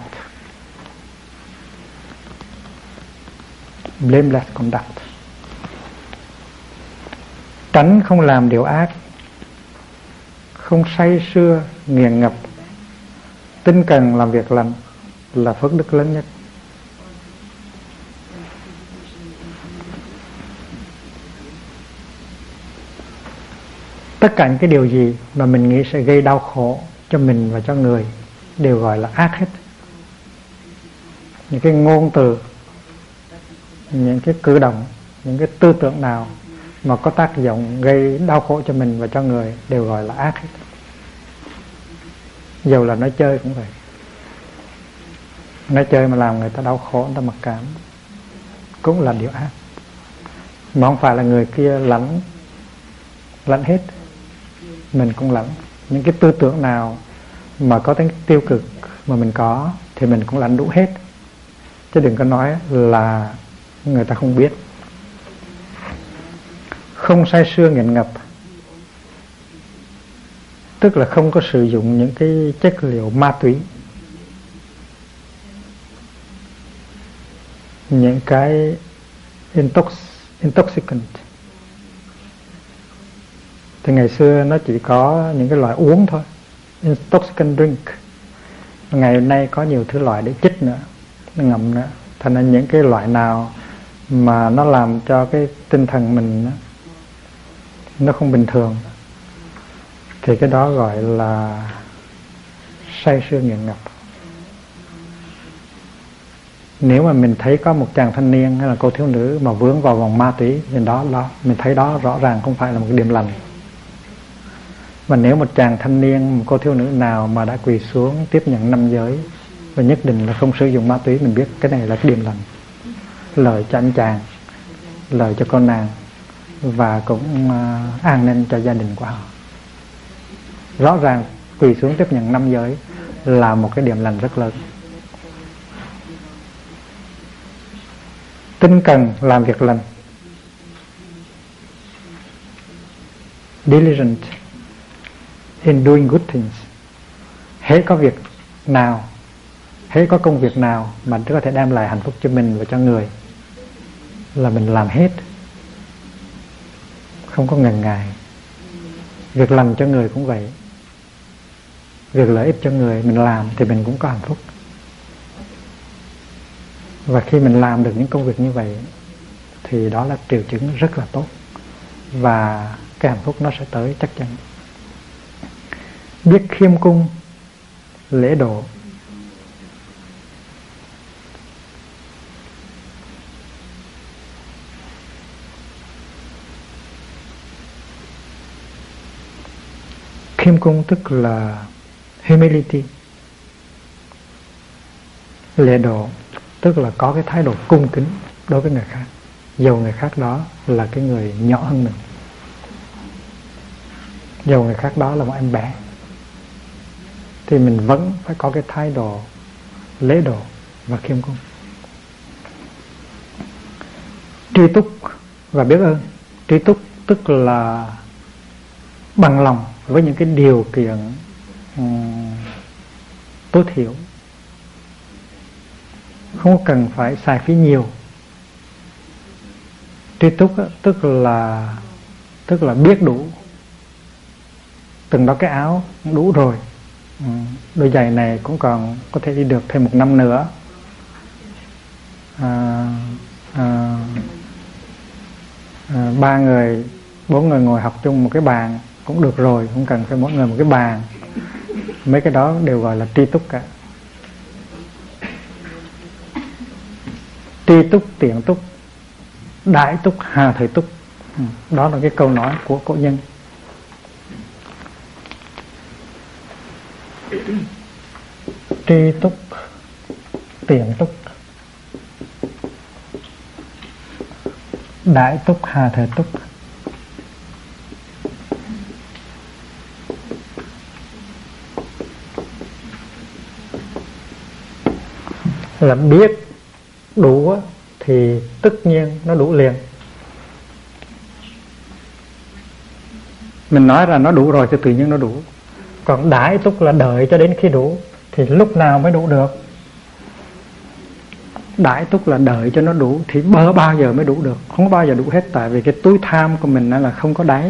Blameless conduct. Tránh không làm điều ác, không say sưa nghiền ngập, tinh cần làm việc lành là phước đức lớn nhất. Tất cả những cái điều gì mà mình nghĩ sẽ gây đau khổ cho mình và cho người đều gọi là ác hết. Những cái ngôn từ, những cái cử động, những cái tư tưởng nào mà có tác dụng gây đau khổ cho mình và cho người đều gọi là ác hết. Dù là nói chơi cũng vậy. Nói chơi mà làm người ta đau khổ, người ta mặc cảm cũng là điều ác. Mà không phải là người kia lãnh lãnh hết, mình cũng lãnh. Những cái tư tưởng nào mà có tính tiêu cực mà mình có thì mình cũng lãnh đủ hết. Chứ đừng có nói là người ta không biết. Không say sưa nghiện ngập, tức là không có sử dụng những cái chất liệu ma túy, những cái intox, intoxicant. Thì ngày xưa nó chỉ có những cái loại uống thôi, intoxicant drink. Ngày nay có nhiều thứ loại để chích nữa, nó ngậm nữa. Thành ra những cái loại nào mà nó làm cho cái tinh thần mình nó không bình thường thì cái đó gọi là say sưa nghiện ngập. Nếu mà mình thấy có một chàng thanh niên hay là cô thiếu nữ mà vướng vào vòng ma túy thì đó, đó mình thấy đó rõ ràng không phải là một cái điểm lành. Và nếu một chàng thanh niên, một cô thiếu nữ nào mà đã quỳ xuống tiếp nhận năm giới và nhất định là không sử dụng ma túy, mình biết cái này là cái điểm lành. Lợi cho anh chàng, lợi cho con nàng, và cũng uh, an ninh cho gia đình của họ. Rõ ràng quỳ xuống tiếp nhận năm giới là một cái điểm lành rất lớn. Tinh cần làm việc lành, diligent in doing good things. Hễ có việc nào, hễ có công việc nào mà có thể đem lại hạnh phúc cho mình và cho người là mình làm hết, không có ngần ngại. Việc lành cho người cũng vậy, việc lợi ích cho người mình làm thì mình cũng có hạnh phúc. Và khi mình làm được những công việc như vậy thì đó là triệu chứng rất là tốt, và cái hạnh phúc nó sẽ tới chắc chắn. Biết khiêm cung, lễ độ. Khiêm cung tức là humility. Lễ độ tức là có cái thái độ cung kính đối với người khác, dầu người khác đó là cái người nhỏ hơn mình, dầu người khác đó là một em bé, thì mình vẫn phải có cái thái độ lễ độ và khiêm cung. Tri túc và biết ơn. Tri túc tức là bằng lòng với những cái điều kiện um, tối thiểu, không cần phải xài phí nhiều. Tri túc tức là tức là biết đủ, từng đó cái áo cũng đủ rồi, ừ, đôi giày này cũng còn có thể đi được thêm một năm nữa, à, à, à, ba người bốn người ngồi học chung một cái bàn cũng được rồi, không cần phải mỗi người một cái bàn. Mấy cái đó đều gọi là tri túc cả. Tri túc, tiện túc, đại túc, hà thời túc. ừ, Đó là cái câu nói của cổ nhân. Tri túc, tiện túc, đại túc, hà thời túc. Là biết đủ thì tất nhiên nó đủ liền. Mình nói là nó đủ rồi thì tự nhiên nó đủ. Còn đãi túc là đợi cho đến khi đủ, thì lúc nào mới đủ được. Đãi túc là đợi cho nó đủ thì bơ bao giờ mới đủ được, không có bao giờ đủ hết. Tại vì cái túi tham của mình là không có đáy.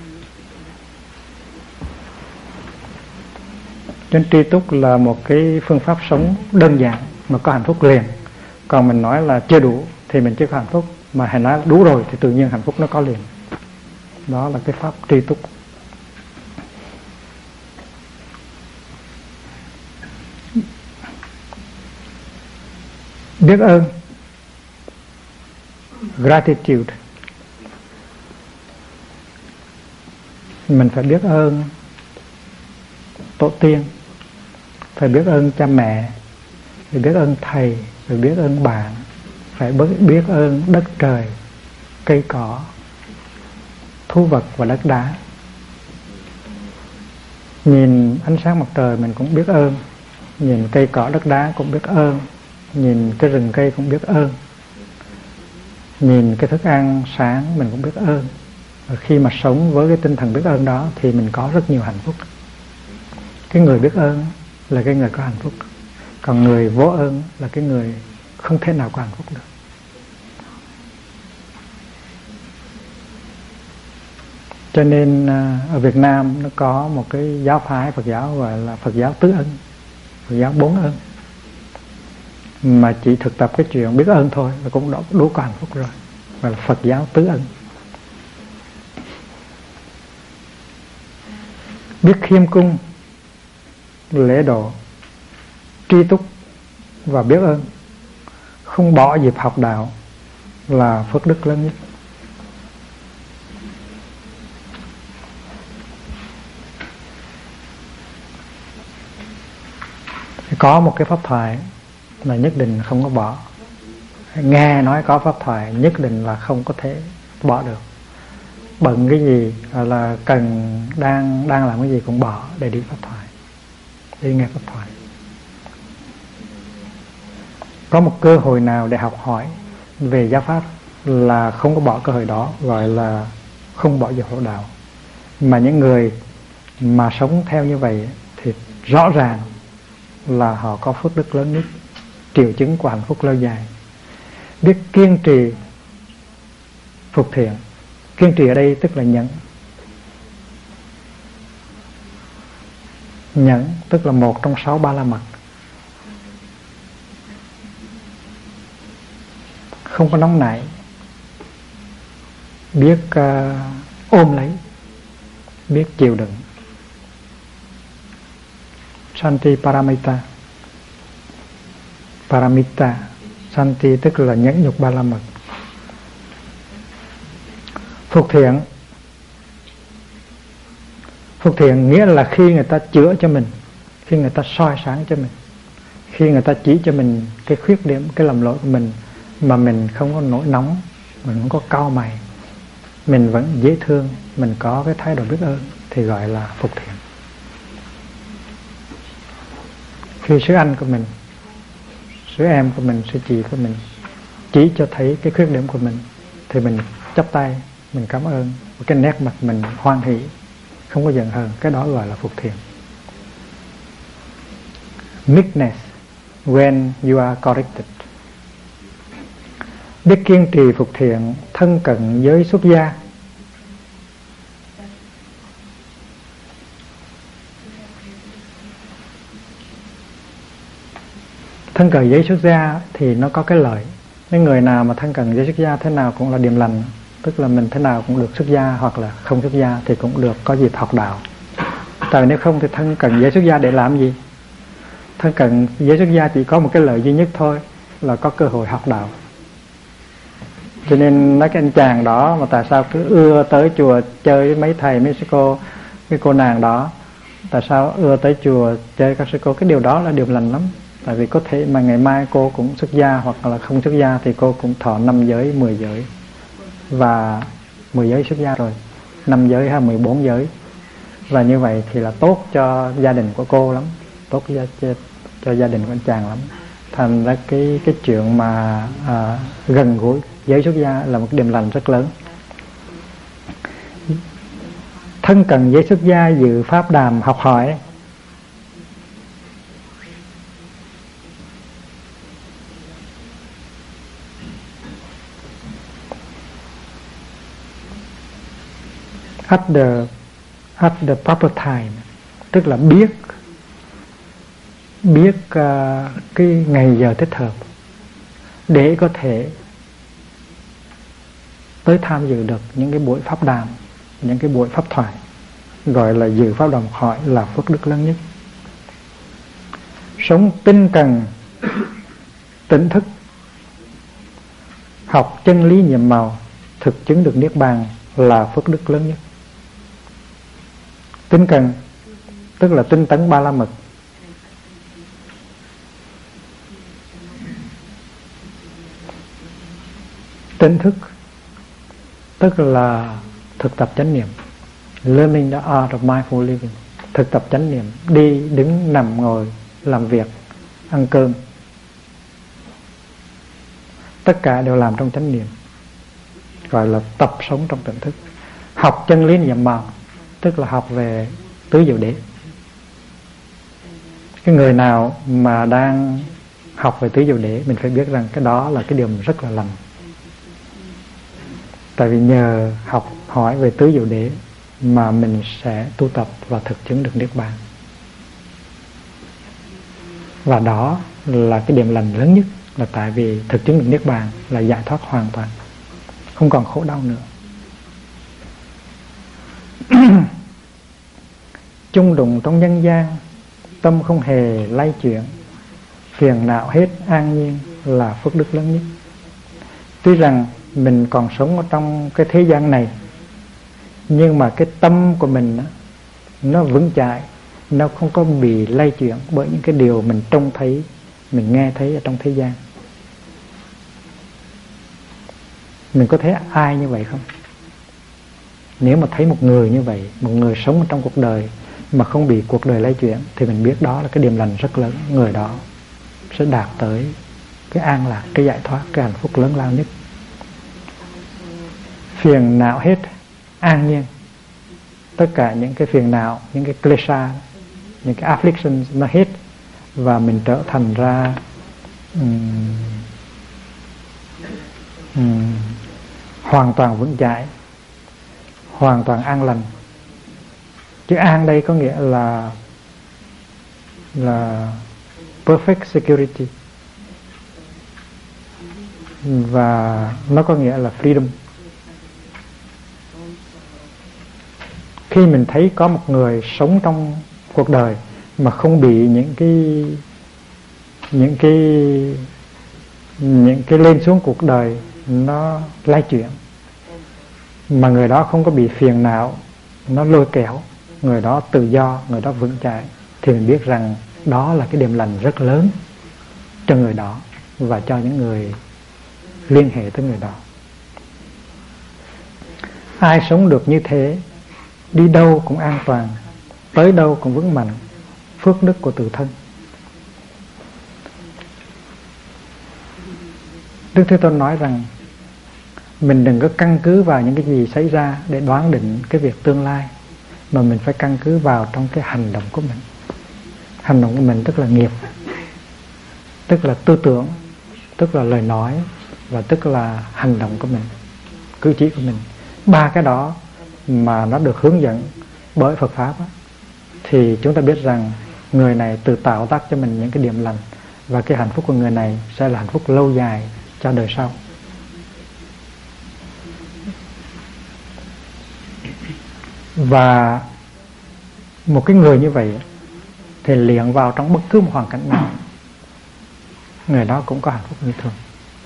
Cho nên tri túc là một cái phương pháp sống đơn giản mà có hạnh phúc liền. Còn mình nói là chưa đủ thì mình chưa có hạnh phúc, mà hãy nói đủ rồi thì tự nhiên hạnh phúc nó có liền. Đó là cái pháp tri túc. Biết ơn, gratitude. Mình phải biết ơn tổ tiên, phải biết ơn cha mẹ, phải biết ơn thầy, phải biết ơn bạn, phải biết ơn đất trời, cây cỏ, thú vật và đất đá. Nhìn ánh sáng mặt trời mình cũng biết ơn, nhìn cây cỏ đất đá cũng biết ơn, nhìn cái rừng cây cũng biết ơn, nhìn cái thức ăn sáng mình cũng biết ơn. Và khi mà sống với cái tinh thần biết ơn đó thì mình có rất nhiều hạnh phúc. Cái người biết ơn là cái người có hạnh phúc, còn người vô ơn là cái người không thể nào có hạnh phúc được. Cho nên ở Việt Nam nó có một cái giáo phái Phật giáo gọi là Phật giáo tứ ân, Phật giáo bốn ân, mà chỉ thực tập cái chuyện biết ơn thôi là cũng đủ, đủ có hạnh phúc rồi, gọi là Phật giáo tứ ân. Biết khiêm cung, lễ độ, tri túc và biết ơn, không bỏ dịp học đạo là phước đức lớn nhất. Có một cái pháp thoại là nhất định không có bỏ. Nghe nói có pháp thoại nhất định là không có thể bỏ được. Bận cái gì là cần đang đang làm cái gì cũng bỏ để đi pháp thoại, đi nghe pháp thoại. Có một cơ hội nào để học hỏi về giáo pháp là không có bỏ cơ hội đó, gọi là không bỏ dịp học đạo. Mà những người mà sống theo như vậy thì rõ ràng là họ có phước đức lớn nhất, triệu chứng của hạnh phúc lâu dài. Biết kiên trì phục thiện. Kiên trì ở đây tức là nhẫn. Nhẫn tức là một trong sáu ba la mật. Không có nóng nảy, biết uh, ôm lấy, biết chịu đựng. Santi Paramita. Paramita, Santi tức là nhẫn nhục ba la mật. Phục thiện. Phục thiện nghĩa là khi người ta chữa cho mình, khi người ta soi sáng cho mình, khi người ta chỉ cho mình cái khuyết điểm, cái lầm lỗi của mình, mà mình không có nổi nóng, mình không có cau mày, mình vẫn dễ thương, mình có cái thái độ biết ơn thì gọi là phục thiện. Khi sư anh của mình, sư em của mình, sư chị của mình chỉ cho thấy cái khuyết điểm của mình thì mình chắp tay, mình cảm ơn, cái nét mặt mình hoan hỷ, không có giận hờn, cái đó gọi là phục thiện. Meekness when you are corrected. Biết kiên trì phục thiện, thân cận giới xuất gia. Thân cận giới xuất gia thì nó có cái lợi. Những người nào mà thân cận giới xuất gia thế nào cũng là điềm lành, tức là mình thế nào cũng được xuất gia, hoặc là không xuất gia thì cũng được có dịp học đạo. Tại nếu không thì thân cận giới xuất gia để làm gì? Thân cận giới xuất gia chỉ có một cái lợi duy nhất thôi, là có cơ hội học đạo. Cho nên mấy cái anh chàng đó mà tại sao cứ ưa tới chùa chơi với mấy thầy, mấy sư cô, cái cô nàng đó, tại sao ưa tới chùa chơi các sư cô? Cái điều đó là điều lành lắm. Tại vì có thể mà ngày mai cô cũng xuất gia, hoặc là không xuất gia thì cô cũng thọ năm giới, mười giới, và mười giới xuất gia rồi, năm giới hay mười bốn giới. Và như vậy thì là tốt cho gia đình của cô lắm, tốt cho, cho, cho gia đình của anh chàng lắm. Thành ra cái, cái chuyện mà à, gần gũi giới xuất gia là một điểm lành rất lớn. Thân cận giới xuất gia, dự pháp đàm học hỏi. At the, at the proper time, tức là biết biết uh, cái ngày giờ thích hợp để có thể tới tham dự được những cái buổi pháp đàm, những cái buổi pháp thoại, gọi là dự pháp đàm hỏi, là phước đức lớn nhất. Sống tinh cần, tỉnh thức, học chân lý nhiệm màu, thực chứng được niết bàn là phước đức lớn nhất. Tinh cần tức là tinh tấn ba la mật. tỉnh thức tức là thực tập chánh niệm, learning the art of mindful living. Thực tập chánh niệm, đi đứng nằm ngồi làm việc ăn cơm, tất cả đều làm trong chánh niệm, gọi là tập sống trong tỉnh thức. Học chân lý niệm màu tức là học về tứ diệu đế. Cái người nào mà đang học về tứ diệu đế, mình phải biết rằng cái đó là cái điều mình rất là lành. Tại vì nhờ học hỏi về tứ diệu đế mà mình sẽ tu tập và thực chứng được niết bàn. Và đó là cái điểm lành lớn nhất, là tại vì thực chứng được niết bàn là giải thoát hoàn toàn, không còn khổ đau nữa. Chung đụng trong nhân gian, tâm không hề lay chuyển, phiền não hết an nhiên là phước đức lớn nhất. Tuy rằng mình còn sống ở trong cái thế gian này, nhưng mà cái tâm của mình đó, nó vững chãi, nó không có bị lay chuyển bởi những cái điều mình trông thấy, mình nghe thấy ở trong thế gian. Mình có thấy ai như vậy không? Nếu mà thấy một người như vậy, một người sống trong cuộc đời mà không bị cuộc đời lay chuyển, thì mình biết đó là cái điểm lành rất lớn. Người đó sẽ đạt tới cái an lạc, cái giải thoát, cái hạnh phúc lớn lao nhất. Phiền não hết an nhiên, tất cả những cái phiền não, những cái klesha, những cái afflictions nó hết, và mình trở thành ra um, um, hoàn toàn vững chãi, hoàn toàn an lành. Chữ an đây có nghĩa là là perfect security, và nó có nghĩa là freedom. Khi mình thấy có một người sống trong cuộc đời mà không bị những cái những cái những cái lên xuống cuộc đời nó lay chuyển, mà người đó không có bị phiền não nó lôi kéo, người đó tự do, người đó vững chãi, thì mình biết rằng đó là cái điểm lành rất lớn cho người đó và cho những người liên hệ tới người đó. Ai sống được như thế, đi đâu cũng an toàn, tới đâu cũng vững mạnh, phước đức của tự thân. Đức Thế Tôn nói rằng mình đừng có căn cứ vào những cái gì xảy ra để đoán định cái việc tương lai, mà mình phải căn cứ vào trong cái hành động của mình. Hành động của mình tức là nghiệp, tức là tư tưởng, tức là lời nói, và tức là hành động của mình, cử chỉ của mình. Ba cái đó mà nó được hướng dẫn bởi Phật Pháp á, thì chúng ta biết rằng người này tự tạo tác cho mình những cái điểm lành, và cái hạnh phúc của người này sẽ là hạnh phúc lâu dài cho đời sau. Và một cái người như vậy thì luyện vào trong bất cứ một hoàn cảnh nào, người đó cũng có hạnh phúc như thường,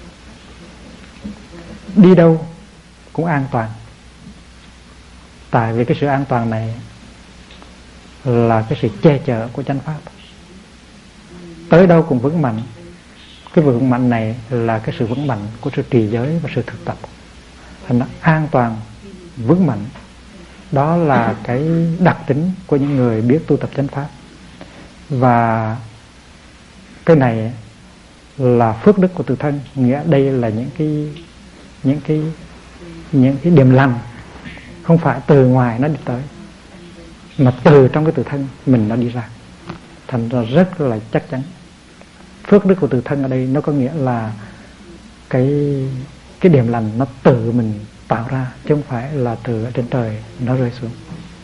đi đâu cũng an toàn. Tại vì cái sự an toàn này là cái sự che chở của chánh pháp, tới đâu cũng vững mạnh. Cái vững mạnh này là cái sự vững mạnh của sự trì giới và sự thực tập, thành nó an toàn, vững mạnh. Đó là cái đặc tính của những người biết tu tập chánh pháp. Và cái này là phước đức của tự thân, nghĩa đây là những cái những cái những cái điểm lành, không phải từ ngoài nó đi tới, mà từ trong cái tự thân mình nó đi ra, thành ra rất là chắc chắn. Phước đức của tự thân ở đây nó có nghĩa là cái cái điểm lành nó tự mình tạo ra, chứ không phải là từ ở trên trời nó rơi xuống.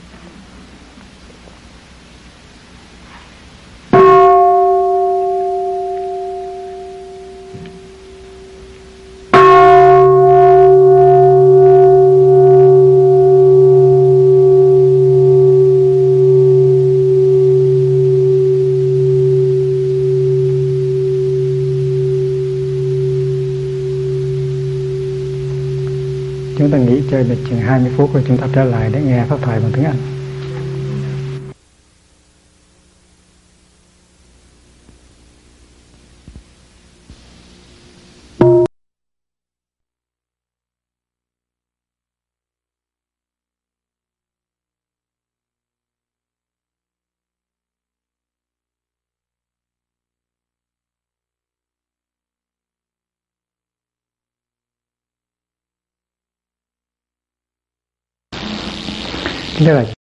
Chúng ta nghỉ chơi được chừng hai mươi phút rồi chúng ta trở lại để nghe pháp thoại bằng tiếng Anh. Kính thưa đại